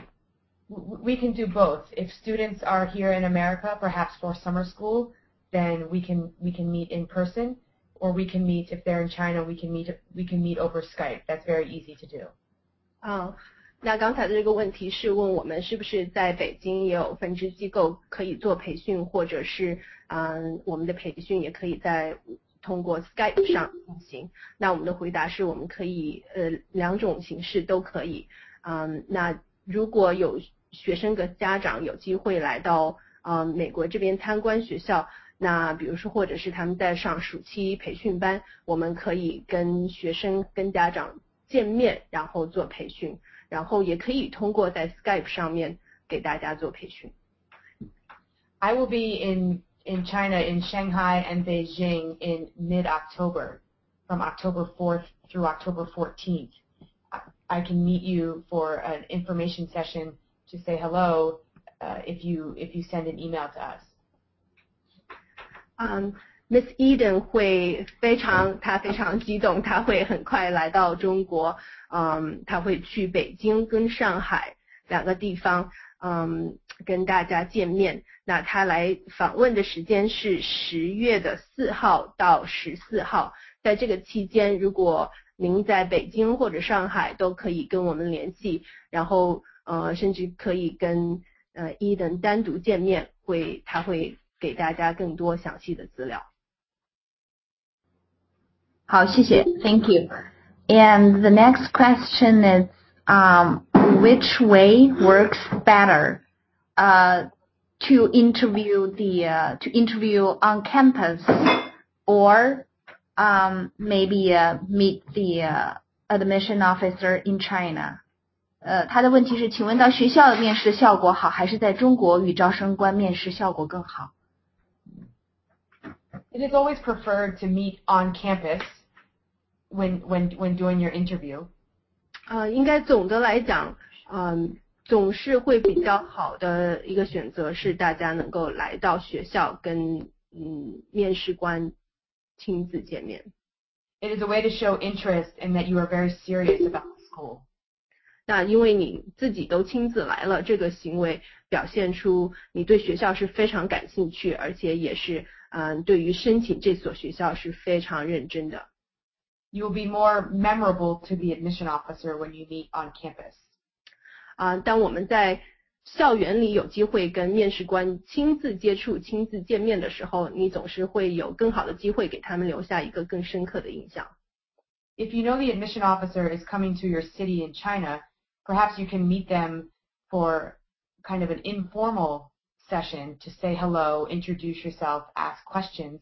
we can do both. If students are here in America, perhaps for summer school, then we can we can meet in person, or we can meet if they're in China. We can meet we can meet over Skype. That's very easy to do. 啊，那刚才的这个问题是问我们是不是在北京也有分支机构可以做培训，或者是嗯我们的培训也可以在通过 Skype 上进行。那我们的回答是我们可以呃两种形式都可以。嗯，那如果有学生跟家长有机会来到呃美国这边参观学校，那比如说或者是他们在上暑期培训班，我们可以跟学生跟家长见面，然后做培训，然后也可以通过在 Skype 上面给大家做培训。 I will be in in China, in Shanghai and Beijing in mid-October, from October fourth through October fourteenth. I can meet you for an information session to say hello uh, if you if you send an email to us. Um, Miss Eden 会非常，她非常激动，她会很快来到中国，嗯，她会去北京跟上海两个地方，嗯，跟大家见面。那她来访问的时间是十月的四号到十四号，在这个期间，如果您在北京或者上海都可以跟我们联系，然后呃，甚至可以跟呃 Eden 单独见面，会她会给大家更多详细的资料。 好，谢谢 ，Thank you. And the next question is, um, which way works better, uh, to interview the uh, to interview on campus, or um, maybe uh, meet the uh, admission officer in China? 呃，他的问题是，请问到学校的面试效果好，还是在中国与招生官面试效果更好？ It is always preferred to meet on campus when when when doing your interview. 呃，应该总的来讲，嗯，总是会比较好的一个选择是大家能够来到学校跟嗯面试官亲自见面。 It is a way to show interest and that you are very serious about the school. 那因为你自己都亲自来了，这个行为表现出你对学校是非常感兴趣，而且也是嗯对于申请这所学校是非常认真的。 You will be more memorable to the admission officer when you meet on campus. 啊，当我们在校园里有机会跟面试官亲自接触、亲自见面的时候，你总是会有更好的机会给他们留下一个更深刻的印象。 If you know the admission officer is coming to your city in China, perhaps you can meet them for kind of an informal session to say hello, introduce yourself, ask questions,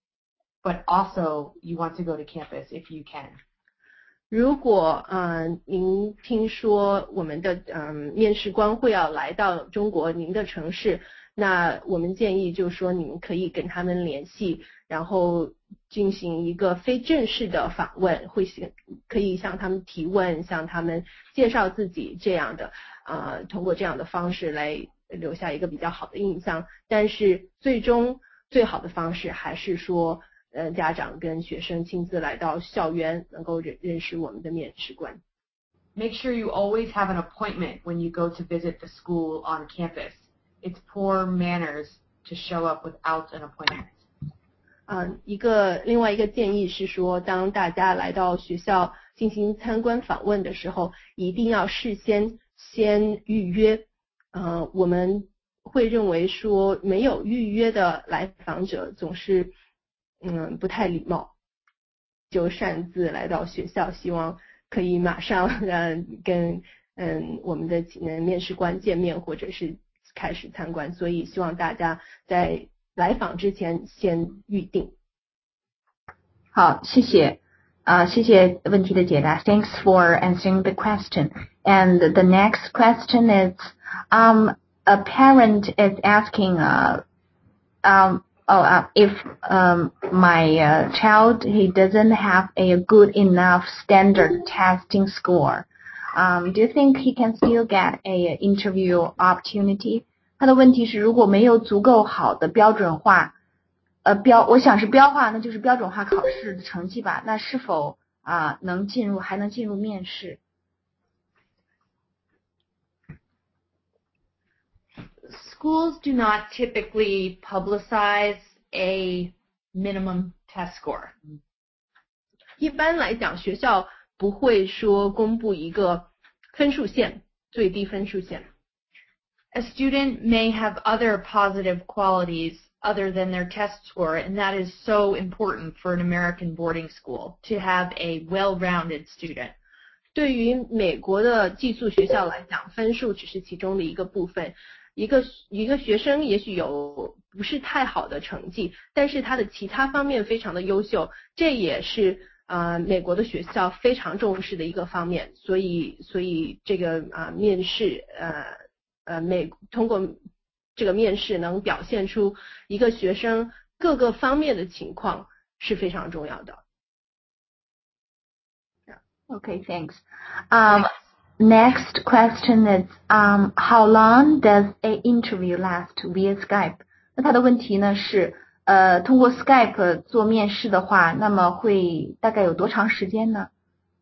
but also you want to go to campus if you can. 如果嗯、呃、您听说我们的嗯、呃、面试官会要来到中国您的城市，那我们建议就是说你们可以跟他们联系，然后进行一个非正式的访问，会可以向他们提问，向他们介绍自己这样的，呃，通过这样的方式来留下一个比较好的印象。但是最终最好的方式还是说。呃，家长跟学生亲自来到校园，能够认认识我们的面试官。 Make sure you always have an appointment when you go to visit the school on campus. It's poor manners to show up without an appointment. 嗯，一个另外一个建议是说，当大家来到学校进行参观访问的时候，一定要事先先预约。呃，我们会认为说，没有预约的来访者总是。嗯，不太礼貌，就擅自来到学校，希望可以马上嗯跟嗯我们的面试官见面，或者是开始参观，所以希望大家在来访之前先预定。 好，谢谢，啊、uh, 谢谢问题的解答。Thanks for answering the question. And the next question is, um, a parent is asking, uh, um. Oh, uh, if um, my uh, child he doesn't have a good enough standard testing score, um, do you think he can still get a interview opportunity? 他的问题是，如果没有足够好的标准化，呃标，我想是标化，那就是标准化考试的成绩吧？那是否啊、呃、能进入，还能进入面试？ Schools do not typically publicize a minimum test score. 一般来讲，学校不会说公布一个分数线，最低分数线。 A student may have other positive qualities other than their test score, and that is so important for an American boarding school to have a well-rounded student. 对于美国的寄宿学校来讲，分数只是其中的一个部分。一个一个学生也许有不是太好的成绩，但是他的其他方面非常的优秀，这也是呃美国的学校非常重视的一个方面。所以所以这个啊、呃、面试呃呃美通过这个面试能表现出一个学生各个方面的情况是非常重要的。 Okay, thanks. Um, next question is, um, how long does a interview last via Skype? 那他的问题呢是，呃，通过 Skype 做面试的话，那么会大概有多长时间呢？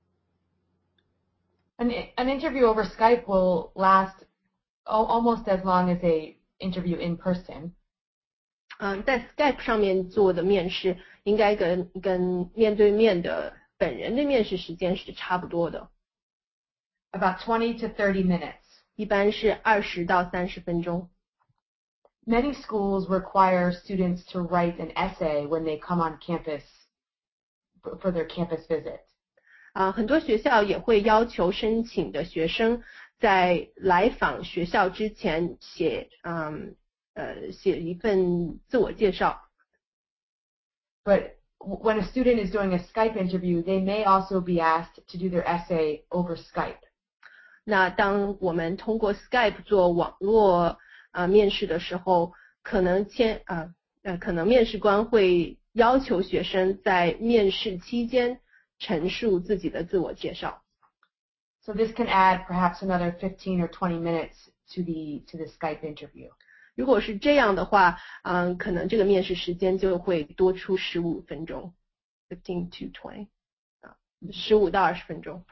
An, an interview over Skype will last al- almost as long as a interview in person. 嗯，在 Skype 上面做的面试，应该跟跟面对面的本人的面试时间是差不多的。 About twenty to thirty minutes. 一般是二十到三十分钟。 Many schools require students to write an essay when they come on campus for, for their campus visit. 啊，很多学校也会要求申请的学生在来访学校之前写，嗯，呃，写一份自我介绍。 But when a student is doing a Skype interview, they may also be asked to do their essay over Skype. 那当我们通过 Skype 做网络啊、呃、面试的时候，可能签啊呃可能面试官会要求学生在面试期间陈述自己的自我介绍。 So this can add perhaps another fifteen or twenty minutes to the to the Skype interview. 如果是这样的话，嗯，可能这个面试时间就会多出十五分钟 ，fifteen to twenty， 啊，十五到二十分钟。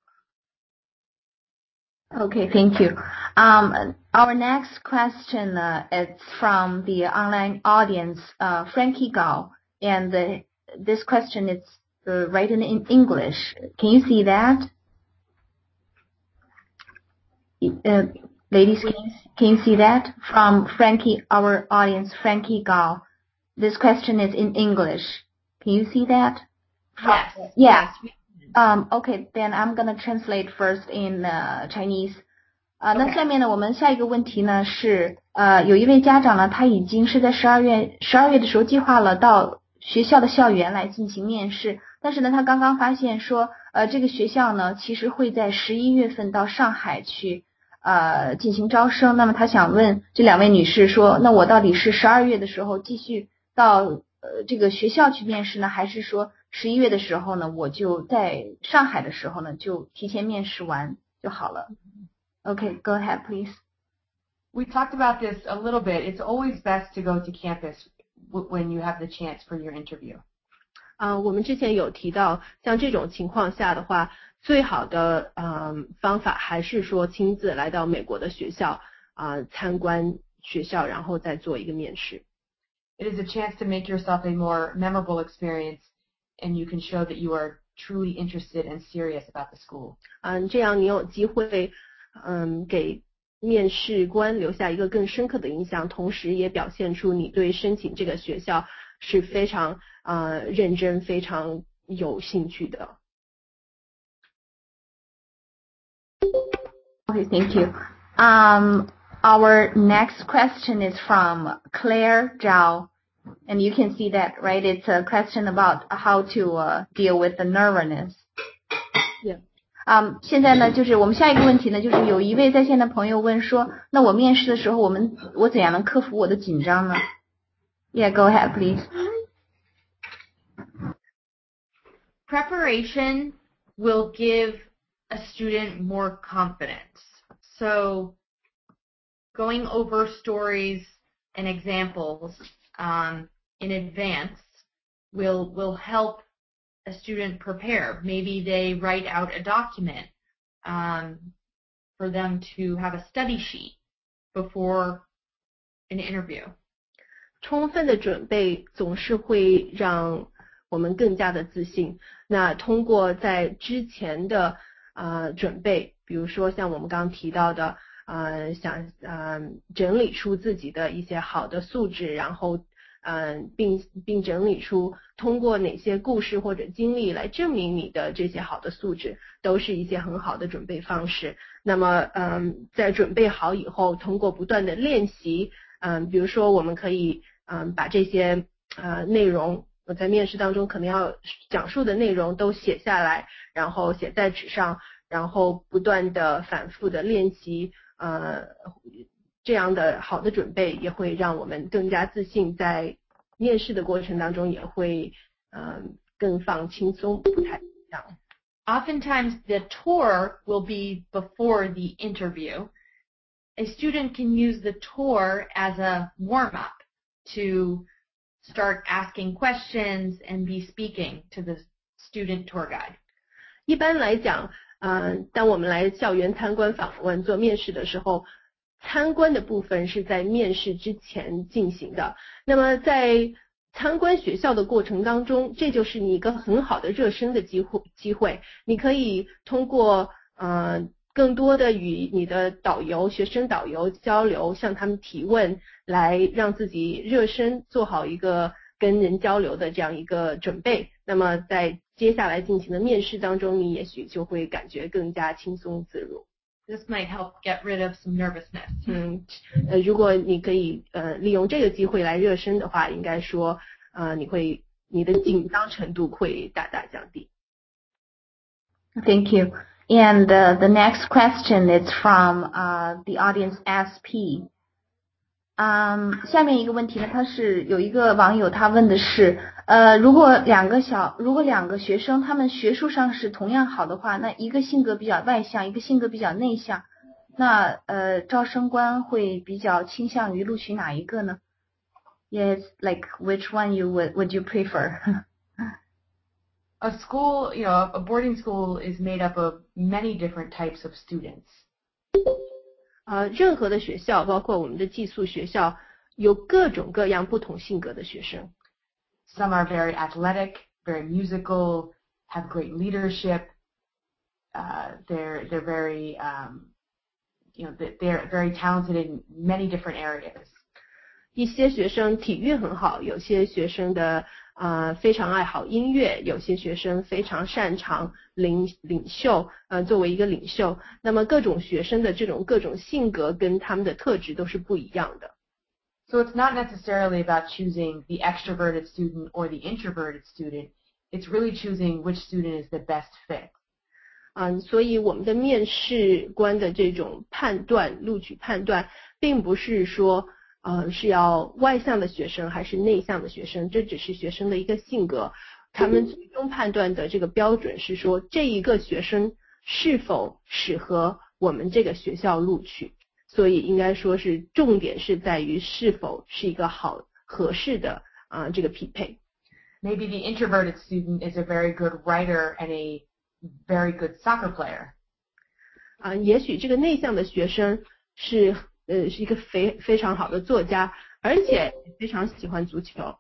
Okay, thank you. Um, our next question uh, is from the online audience, uh, Frankie Gao, and the, this question is uh, written in English. Can you see that? Uh, ladies, can you, can you see that? From Frankie, our audience, Frankie Gao. This question is in English. Can you see that? Yes. Yeah. Yes. Um, okay, then I'm gonna translate first in uh, Chinese. 啊、呃，那 Okay. 下面呢，我们下一个问题呢是，呃，有一位家长呢，他已经是在十二月十二月的时候计划了到学校的校园来进行面试，但是呢，他刚刚发现说，呃，这个学校呢，其实会在十一月份到上海去，呃，进行招生。那么他想问这两位女士说，那我到底是十二月的时候继续到呃这个学校去面试呢，还是说十一月的时候呢，我就在上海的时候呢，就提前面试完就好了。Okay, go ahead, please. We talked about this a little bit. It's always best to go to campus w- when you have the chance for your interview. 啊、呃，我们之前有提到，像这种情况下的话，最好的嗯、呃、方法还是说亲自来到美国的学校啊、呃、参观学校，然后再做一个面试。 It is a chance to make yourself a more memorable experience, and you can show that you are truly interested and serious about the school. 嗯，这样你有机会嗯给面试官留下一个更深刻的印象，同时也表现出你对申请这个学校是非常呃认真、非常有兴趣的。 Okay, thank you. Um, our next question is from Claire Zhao, and you can see that, right? It's a question about how to uh, deal with the nervousness. Yeah. 嗯，现在呢，就是我们下一个问题呢，就是有一位在线的朋友问说，那我面试的时候，我们我怎样能克服我的紧张呢 ？Yeah, go ahead, please. Preparation will give a student more confidence. So going over stories and examples um, in advance will will help a student prepare. Maybe they write out a document um, for them to have a study sheet before an interview. 充分的准备总是会让我们更加的自信。那通过在之前的呃准备，比如说像我们刚刚提到的，呃想呃整理出自己的一些好的素质，然后嗯，并并整理出通过哪些故事或者经历来证明你的这些好的素质，都是一些很好的准备方式。那么，嗯，在准备好以后，通过不断的练习，嗯，比如说我们可以，嗯，把这些呃内容，我在面试当中可能要讲述的内容都写下来，然后写在纸上，然后不断的反复的练习，呃。这样的好的准备也会让我们更加自信，在面试的过程当中也会嗯更放轻松，不太一样。 Oftentimes the tour will be before the interview. A student can use the tour as a warm-up to start asking questions and be speaking to the student tour guide. 一般来讲，嗯，当我们来校园参观访问做面试的时候，参观的部分是在面试之前进行的。那么在参观学校的过程当中，这就是你一个很好的热身的机会。机会，你可以通过呃更多的与你的导游、学生导游交流，向他们提问，来让自己热身，做好一个跟人交流的这样一个准备。那么在接下来进行的面试当中，你也许就会感觉更加轻松自如。 This might help get rid of some nervousness. 嗯，呃，如果你可以呃利用这个机会来热身的话，应该说呃你会你的紧张程度会大大降低。 Thank you. And uh, the next question is from uh, the audience S P. 嗯，下面一个问题呢，他是有一个网友他问的是，呃，如果两个小，如果两个学生他们学术上是同样好的话，那一个性格比较外向，一个性格比较内向，那呃，招生官会比较倾向于录取哪一个呢？ Yes, like which one you would would you prefer? A school, you know, a boarding school is made up of many different types of students. 呃，任何的学校，包括我们的寄宿学校，有各种各样不同性格的学生。 Some are very athletic, very musical, have great leadership. Uh, they're they're very, um, you know, they're very talented in many different areas. 一些学生体育很好，有些学生的呃非常爱好音乐，有些学生非常擅长领领袖，呃作为一个领袖，那么各种学生的这种各种性格跟他们的特质都是不一样的。 So it's not necessarily about choosing the extroverted student or the introverted student. It's really choosing which student is the best fit. 嗯，所以我们的面试官的这种判断，录取判断，并不是说呃是要外向的学生还是内向的学生，这只是学生的一个性格。他们最终判断的这个标准是说，这一个学生是否适合我们这个学校录取。所以应该说是重点是在于是否是一个好合适的啊、呃、这个匹配。 Maybe the introverted student is a very good writer and a very good soccer player. 啊、呃，也许这个内向的学生是呃是一个非非常好的作家，而且非常喜欢足球。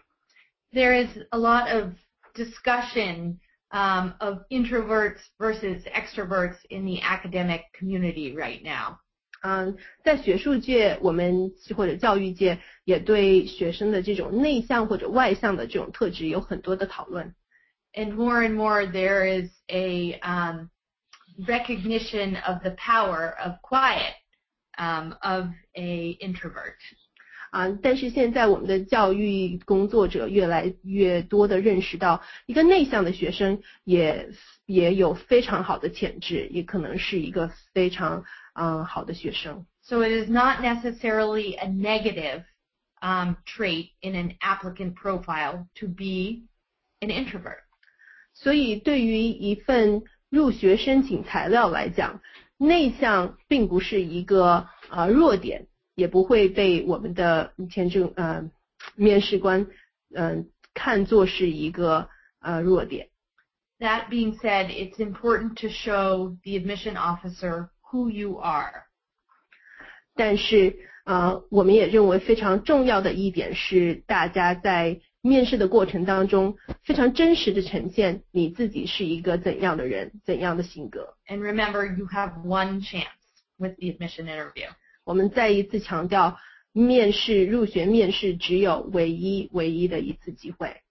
There is a lot of discussion um, of introverts versus extroverts in the academic community right now. 嗯，在学术界，我们或者教育界也对学生的这种内向或者外向的这种特质有很多的讨论。 And more and more there is a um, recognition of the power of quiet um, of a introvert. 啊，但是现在我们的教育工作者越来越多的认识到，一个内向的学生也也有非常好的潜质，也可能是一个非常嗯好的学生。 So it is not necessarily a negative um, trait in an applicant profile to be an introvert. 所以对于一份入学申请材料来讲，内向并不是一个呃弱点。也不会被我们的签证呃面试官嗯、呃、看作是一个呃弱点。 That being said, it's important to show the admission officer who you are. 但是呃我们也认为非常重要的一点是，大家在面试的过程当中，非常真实的呈现你自己是一个怎样的人，怎样的性格。 And remember, you have one chance with the admission interview. 我们再一次强调， 面试入学面试只有唯一唯一的一次机会。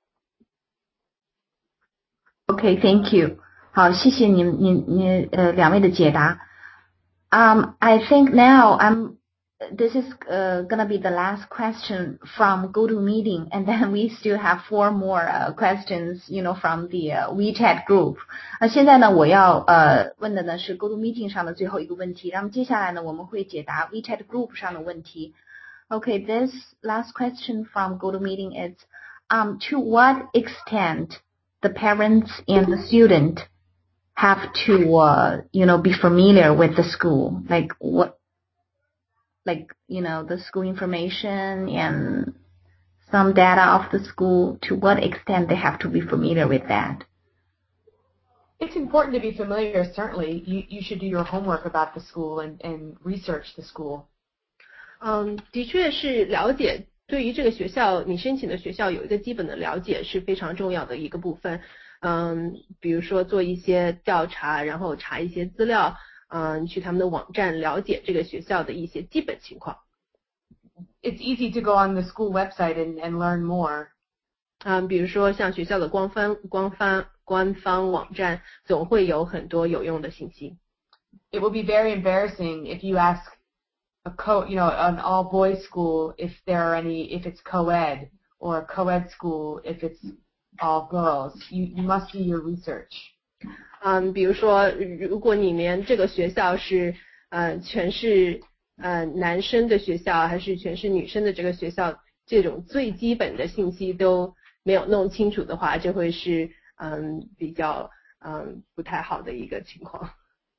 Okay, thank you. 好，谢谢你你你呃两位的解答。Um, I think now I'm. This is uh, gonna be the last question from GoToMeeting, and then we still have four more uh, questions, you know, from the uh, WeChat group. 那现在呢，我要呃问的呢是 GoToMeeting 上的最后一个问题，那么接下来呢，我们会解答 WeChat group 上的问题。Okay, this last question from GoToMeeting is, um, to what extent the parents and the student have to, uh, you know, be familiar with the school, like what, like, you know, the school information and some data of the school, to what extent they have to be familiar with that? It's important to be familiar, certainly. You, you should do your homework about the school and, and research the school. 嗯，的确是了解对于这个学校你申请的学校有一个基本的了解是非常重要的一个部分。嗯，比如说做一些调查，然后查一些资料，嗯，去他们的网站了解这个学校的一些基本情况。 It's easy to go on the school website and, and learn more. 嗯，比如说像学校的官方官方官方网站总会有很多有用的信息。 It will be very embarrassing if you ask a co, you know, an all boys school if there are any, if it's co-ed, or a co-ed school if it's all girls. You, you must do your research. 嗯，比如说，如果你连这个学校是呃全是呃男生的学校还是全是女生的这个学校，这种最基本的信息都没有弄清楚的话，这会是嗯比较嗯不太好的一个情况。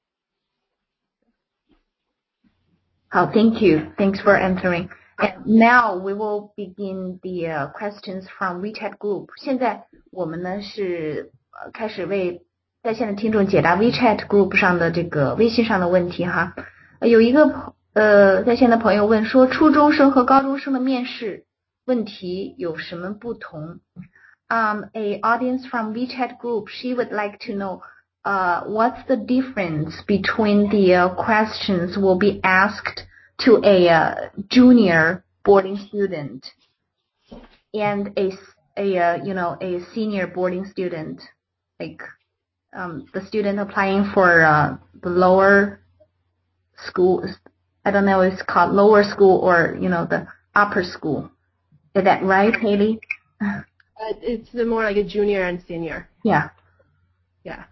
好 thank you. Thanks for answering. And now we will begin the uh, questions from WeChat group. 现在我们呢是呃开始为在线的听众解答 WeChat group 上的这个微信上的问题哈。呃有一个呃在线的朋友问说，初中生和高中生的面试问题有什么不同？ Um, a audience from WeChat group, she would like to know uh, what's the difference between the uh, questions will be asked to a uh, junior boarding student and a, a uh, you know, a senior boarding student, like um, the student applying for uh, the lower school, I don't know if it's called lower school or, you know, the upper school. Is that right, Haley? Uh, it's more like a junior and senior. Yeah. Yeah.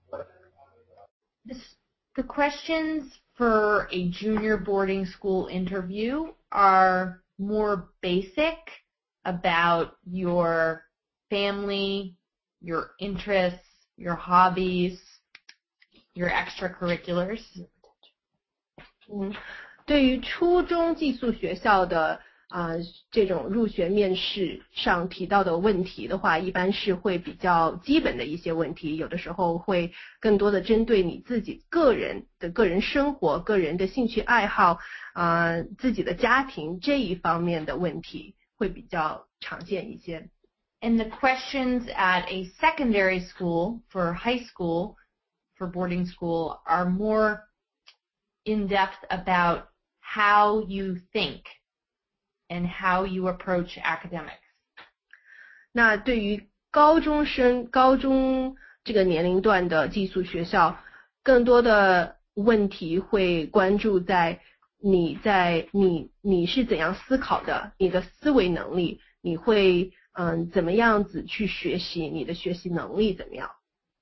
This, the questions for a junior boarding school interview are more basic about your family, your interests, your hobbies, your extracurriculars. 嗯，对于初中寄宿学校的啊、呃、这种入学面试上提到的问题的话，一般是会比较基本的一些问题，有的时候会更多的针对你自己个人的个人生活、个人的兴趣爱好啊、呃、自己的家庭这一方面的问题会比较常见一些。 And the questions at a secondary school for high school, for boarding school, are more in-depth about how you think and how you approach academics. 那对于高中生、高中这个年龄段的寄宿学校，更多的问题会关注在你在你你是怎样思考的，你的思维能力，你会嗯怎么样子去学习，你的学习能力怎么样。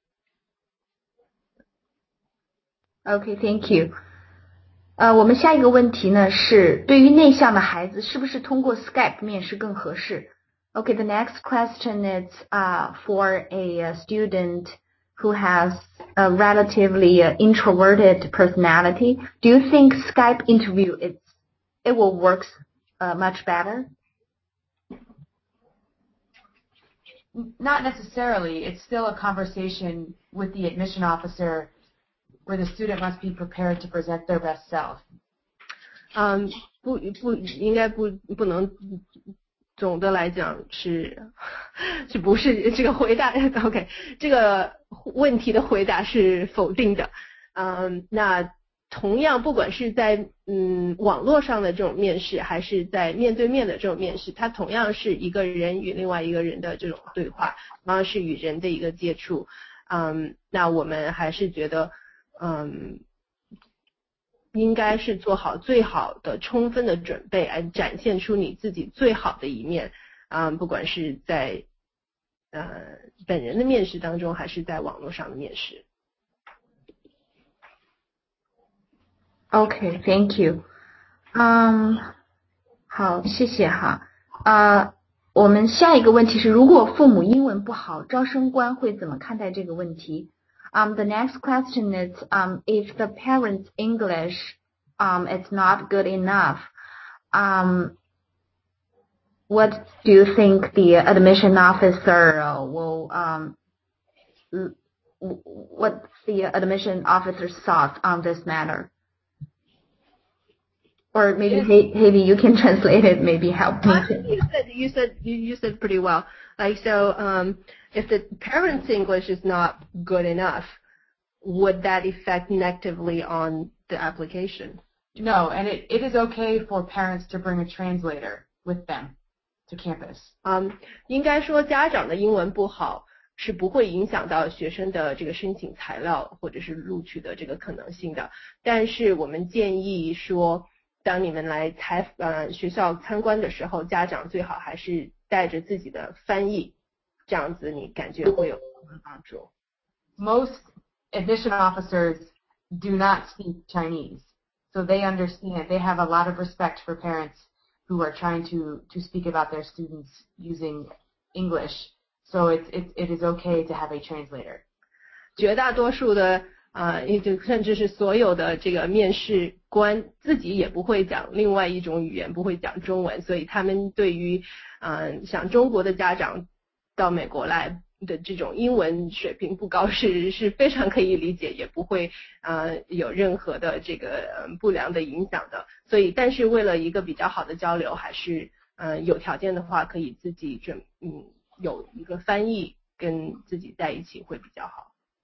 Okay, thank you. 呃，我们下一个问题呢是对于内向的孩子是不是通过 Skype 面试更合适？ Okay, the next question is uh, for a student who has a relatively uh, introverted personality. Do you think Skype interview it it will work uh, much better? Not necessarily. It's still a conversation with the admission officer where the student must be prepared to present their best self. 嗯，不不应该不不能，总的来讲是是不是这个回答 ？OK， 这个问题的回答是否定的。嗯，那同样不管是在嗯网络上的这种面试，还是在面对面的这种面试，它同样是一个人与另外一个人的这种对话，同样是与人的一个接触。嗯，那我们还是觉得嗯应该是做好最好的充分的准备，来展现出你自己最好的一面。嗯，不管是在呃本人的面试当中，还是在网络上的面试。 Okay, thank you. 嗯、um, 好，谢谢哈。呃，我们下一个问题是，如果父母英文不好，招生官会怎么看待这个问题？Um, the next question is, um, if the parents' English, um, is not good enough, um, what do you think the admission officer uh, will, um, what's the admission officer's thoughts on this matter? Or maybe maybe you can translate it, maybe help me. You said you said you, you said pretty well. Like so, um, if the parents' English is not good enough, would that affect negatively on the application? No, and it, it is okay for parents to bring a translator with them to campus. 嗯，应该说家长的英文不好是不会影响到学生的这个申请材料或者是录取的这个可能性的。但是我们建议说，当你们来采呃学校参观的时候，家长最好还是带着自己的翻译，这样子你感觉会有帮助。 Most admission officers do not speak Chinese, so they understand. They have a lot of respect for parents who are trying to to speak about their students using English. So it's it it is okay to have a translator. 绝大多数的啊，也就甚至是所有的这个面试官自己也不会讲另外一种语言，不会讲中文，所以他们对于嗯、呃、像中国的家长到美国来的这种英文水平不高是是非常可以理解，也不会呃有任何的这个不良的影响的。所以，但是为了一个比较好的交流，还是呃有条件的话，可以自己准嗯有一个翻译跟自己在一起会比较好。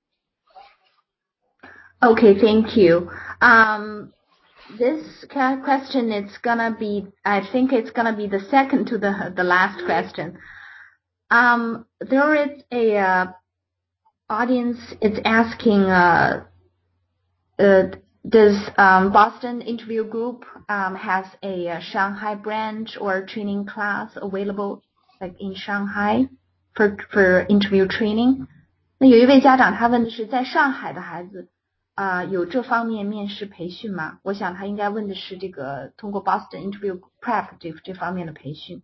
Okay, thank you. Um, this question is gonna be, I think it's gonna be the second to the the last question. Um, there is a uh, audience. It's asking, uh, uh, does um, Boston Interview Group um, has a, a Shanghai branch or training class available, like in Shanghai, for for interview training? 那有一位家长他问的是在上海的孩子。啊、呃，有这方面面试培训吗？我想他应该问的是这个通过 Boston Interview Prep 这这方面的培训。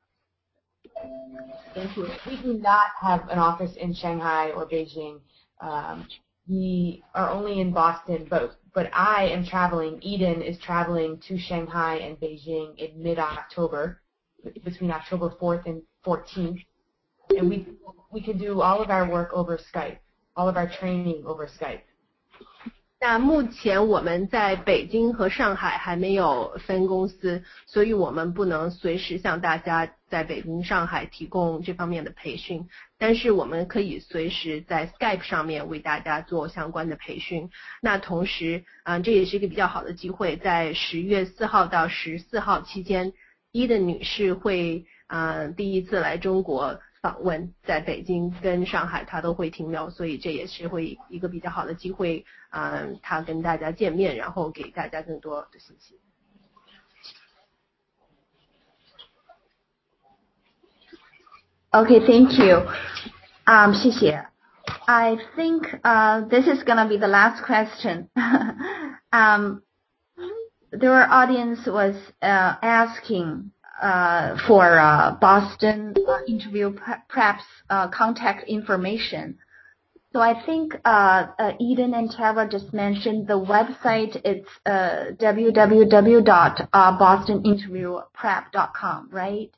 Thank you. We do not have an office in Shanghai or Beijing. Um, we are only in Boston, but but I am traveling. Eden is traveling to Shanghai and Beijing in mid-October, between October fourth and fourteenth, and we we can do all of our work over Skype, all of our training over Skype. 那目前我们在北京和上海还没有分公司，所以我们不能随时向大家在北京、上海提供这方面的培训，但是我们可以随时在 Skype 上面为大家做相关的培训。那同时，嗯、呃，这也是一个比较好的机会，在十月四号到十四号期间，伊的女士会呃第一次来中国访问，在北京跟上海他都会停留，所以这也是会一个比较好的机会，嗯、呃，他跟大家见面，然后给大家更多的信息。 Okay, thank you. Um, 谢谢。I think uh, this is gonna be the last question. um, their audience was uh, asking uh, for uh, Boston uh, interview preps uh, contact information. So I think uh, uh, Eden and Tara just mentioned the website. It's uh, w w w dot boston interview prep dot com, right?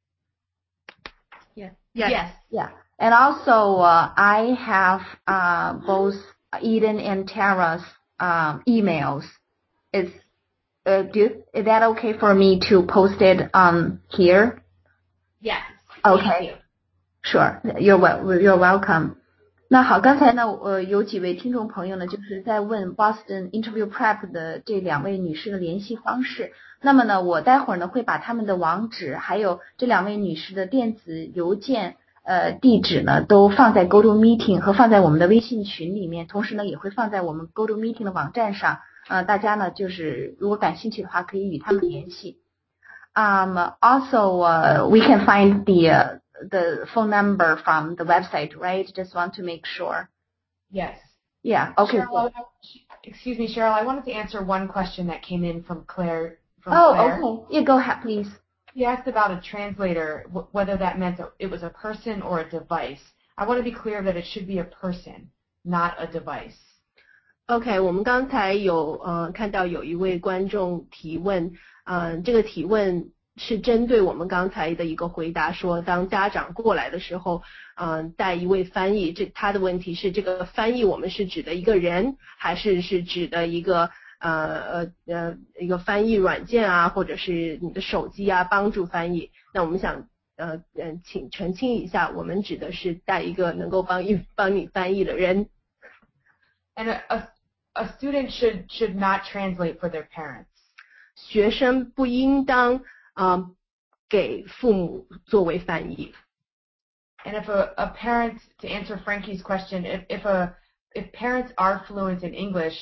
Yes. Yes. Yes. Yeah. And also, uh, I have uh, both Eden and Tara's um, emails. Is uh, do is that okay for me to post it on here? Yes. Okay. Sure. You're well. You're welcome. 那好，刚才呢，呃，有几位听众朋友呢，就是在问 Boston Interview Prep 的这两位女士的联系方式。那么呢，我待会儿呢会把他们的网址，还有这两位女士的电子邮件呃地址呢，都放在 GoToMeeting 和放在我们的微信群里面，同时呢也会放在我们 GoToMeeting 的网站上。呃，大家呢就是如果感兴趣的话，可以与他们联系。Um, also, uh, we can find the uh, the phone number from the website, right? Just want to make sure. Yes. Yeah. Okay. Cheryl, excuse me, Cheryl. I wanted to answer one question that came in from Claire. From Oh, Claire. okay. Yeah, go ahead, please. She asked about a translator, w- whether that meant that it was a person or a device. I want to be clear that it should be a person, not a device. OK， 我们刚才有呃看到有一位观众提问，呃，这个提问是针对我们刚才的一个回答，说当家长过来的时候，嗯、呃，带一位翻译，这他的问题是这个翻译我们是指的一个人，还是是指的一个呃呃呃一个翻译软件啊，或者是你的手机啊帮助翻译？那我们想呃嗯请澄清一下，我们指的是带一个能够帮一帮你翻译的人。 And a, a, a student should should not translate for their parents. 学生不应当啊、呃、给父母作为翻译。 And if a, a parent, to answer Frankie's question, if, if a if parents are fluent in English,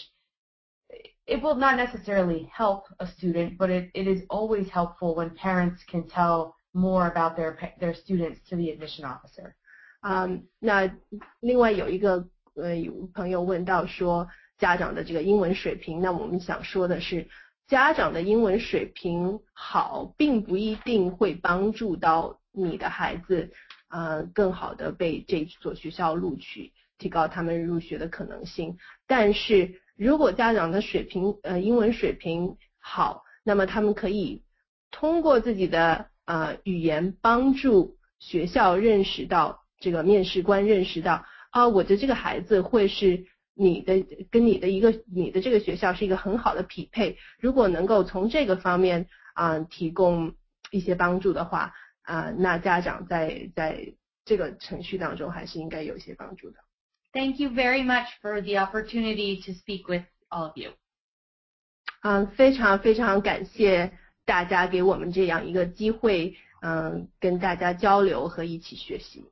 it will not necessarily help a student, but it, it is always helpful when parents can tell more about their their students to the admission officer. 啊、呃，那另外有一个呃有朋友问到说家长的这个英文水平，那我们想说的是，家长的英文水平好，并不一定会帮助到你的孩子呃更好的被这所学校录取，提高他们入学的可能性。但是如果家长的水平呃英文水平好，那么他们可以通过自己的呃语言帮助学校认识到，这个面试官认识到啊，我的这个孩子会是你的跟你的一个你的这个学校是一个很好的匹配。如果能够从这个方面啊、呃、提供一些帮助的话啊、呃，那家长在在这个程序当中还是应该有一些帮助的。 Thank you very much for the opportunity to speak with all of you. 嗯，非常非常感谢大家给我们这样一个机会，嗯，跟大家交流和一起学习。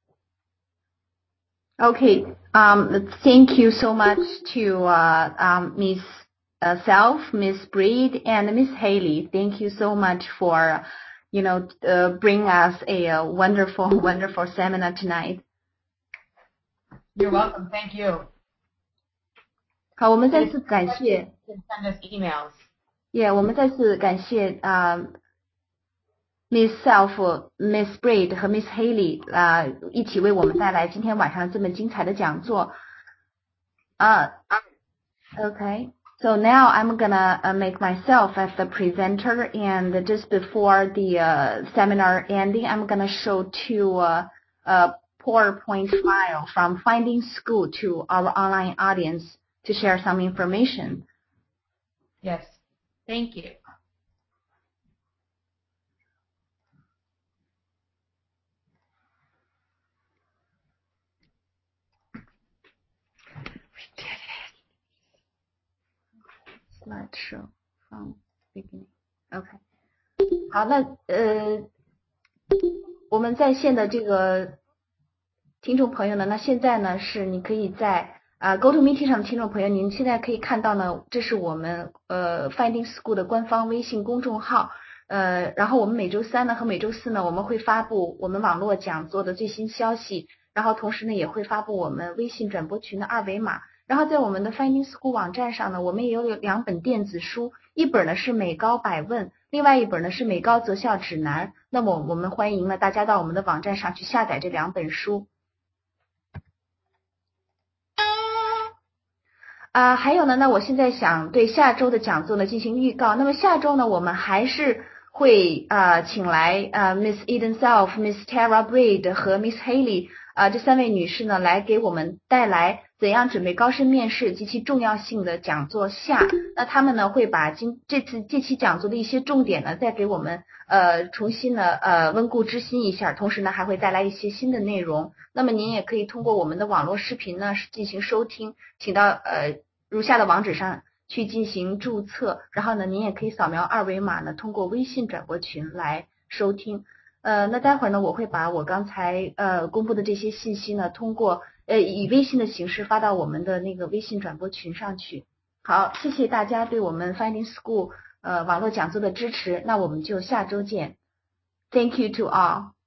Okay, um, thank you so much to uh, um, Miss Uh, Self, Miss Breed, and Miss Haley. Thank you so much for, you know, uh, bring us a, a wonderful, wonderful seminar tonight. You're welcome. Thank you. 好，我们再次感谢。 Send us emails. Yeah, 我们再次感谢啊、uh, Miss Self, Miss Breed 和 Miss Haley 啊、uh, 一起为我们带来今天晚上这么精彩的讲座。啊、uh, Okay.So now I'm gonna uh, make myself as the presenter, and just before the uh, seminar ending, I'm gonna show two uh, uh, PowerPoint file from Finding School to our online audience to share some information. Yes. Thank you. Slideshow from beginning. OK. 好，那呃，我们在线的这个听众朋友呢，那现在呢是你可以在啊、呃、GoToMeeting 上的听众朋友，您现在可以看到呢，这是我们呃 Finding School 的官方微信公众号。呃，然后我们每周三呢和每周四呢，我们会发布我们网络讲座的最新消息，然后同时呢也会发布我们微信转播群的二维码。然后在我们的 Finding School 网站上呢，我们也有两本电子书，一本呢是美高百问，另外一本呢是美高择校指南。那么我们欢迎呢大家到我们的网站上去下载这两本书。啊、呃，还有呢，那我现在想对下周的讲座呢进行预告。那么下周呢，我们还是会呃请来呃 Miss Eden Self、Miss Tara Breed 和 Miss Haley 呃，这三位女士呢，来给我们带来怎样准备高深面试及其重要性的讲座下，那他们呢会把今这次这期讲座的一些重点呢，再给我们呃重新的呃温故知新一下，同时呢还会带来一些新的内容。那么您也可以通过我们的网络视频呢进行收听，请到呃如下的网址上去进行注册，然后呢您也可以扫描二维码呢，通过微信转播群来收听。呃，那待会儿呢，我会把我刚才呃公布的这些信息呢，通过呃以微信的形式发到我们的那个微信转播群上去。好，谢谢大家对我们 Finding School 呃网络讲座的支持，那我们就下周见。Thank you to all.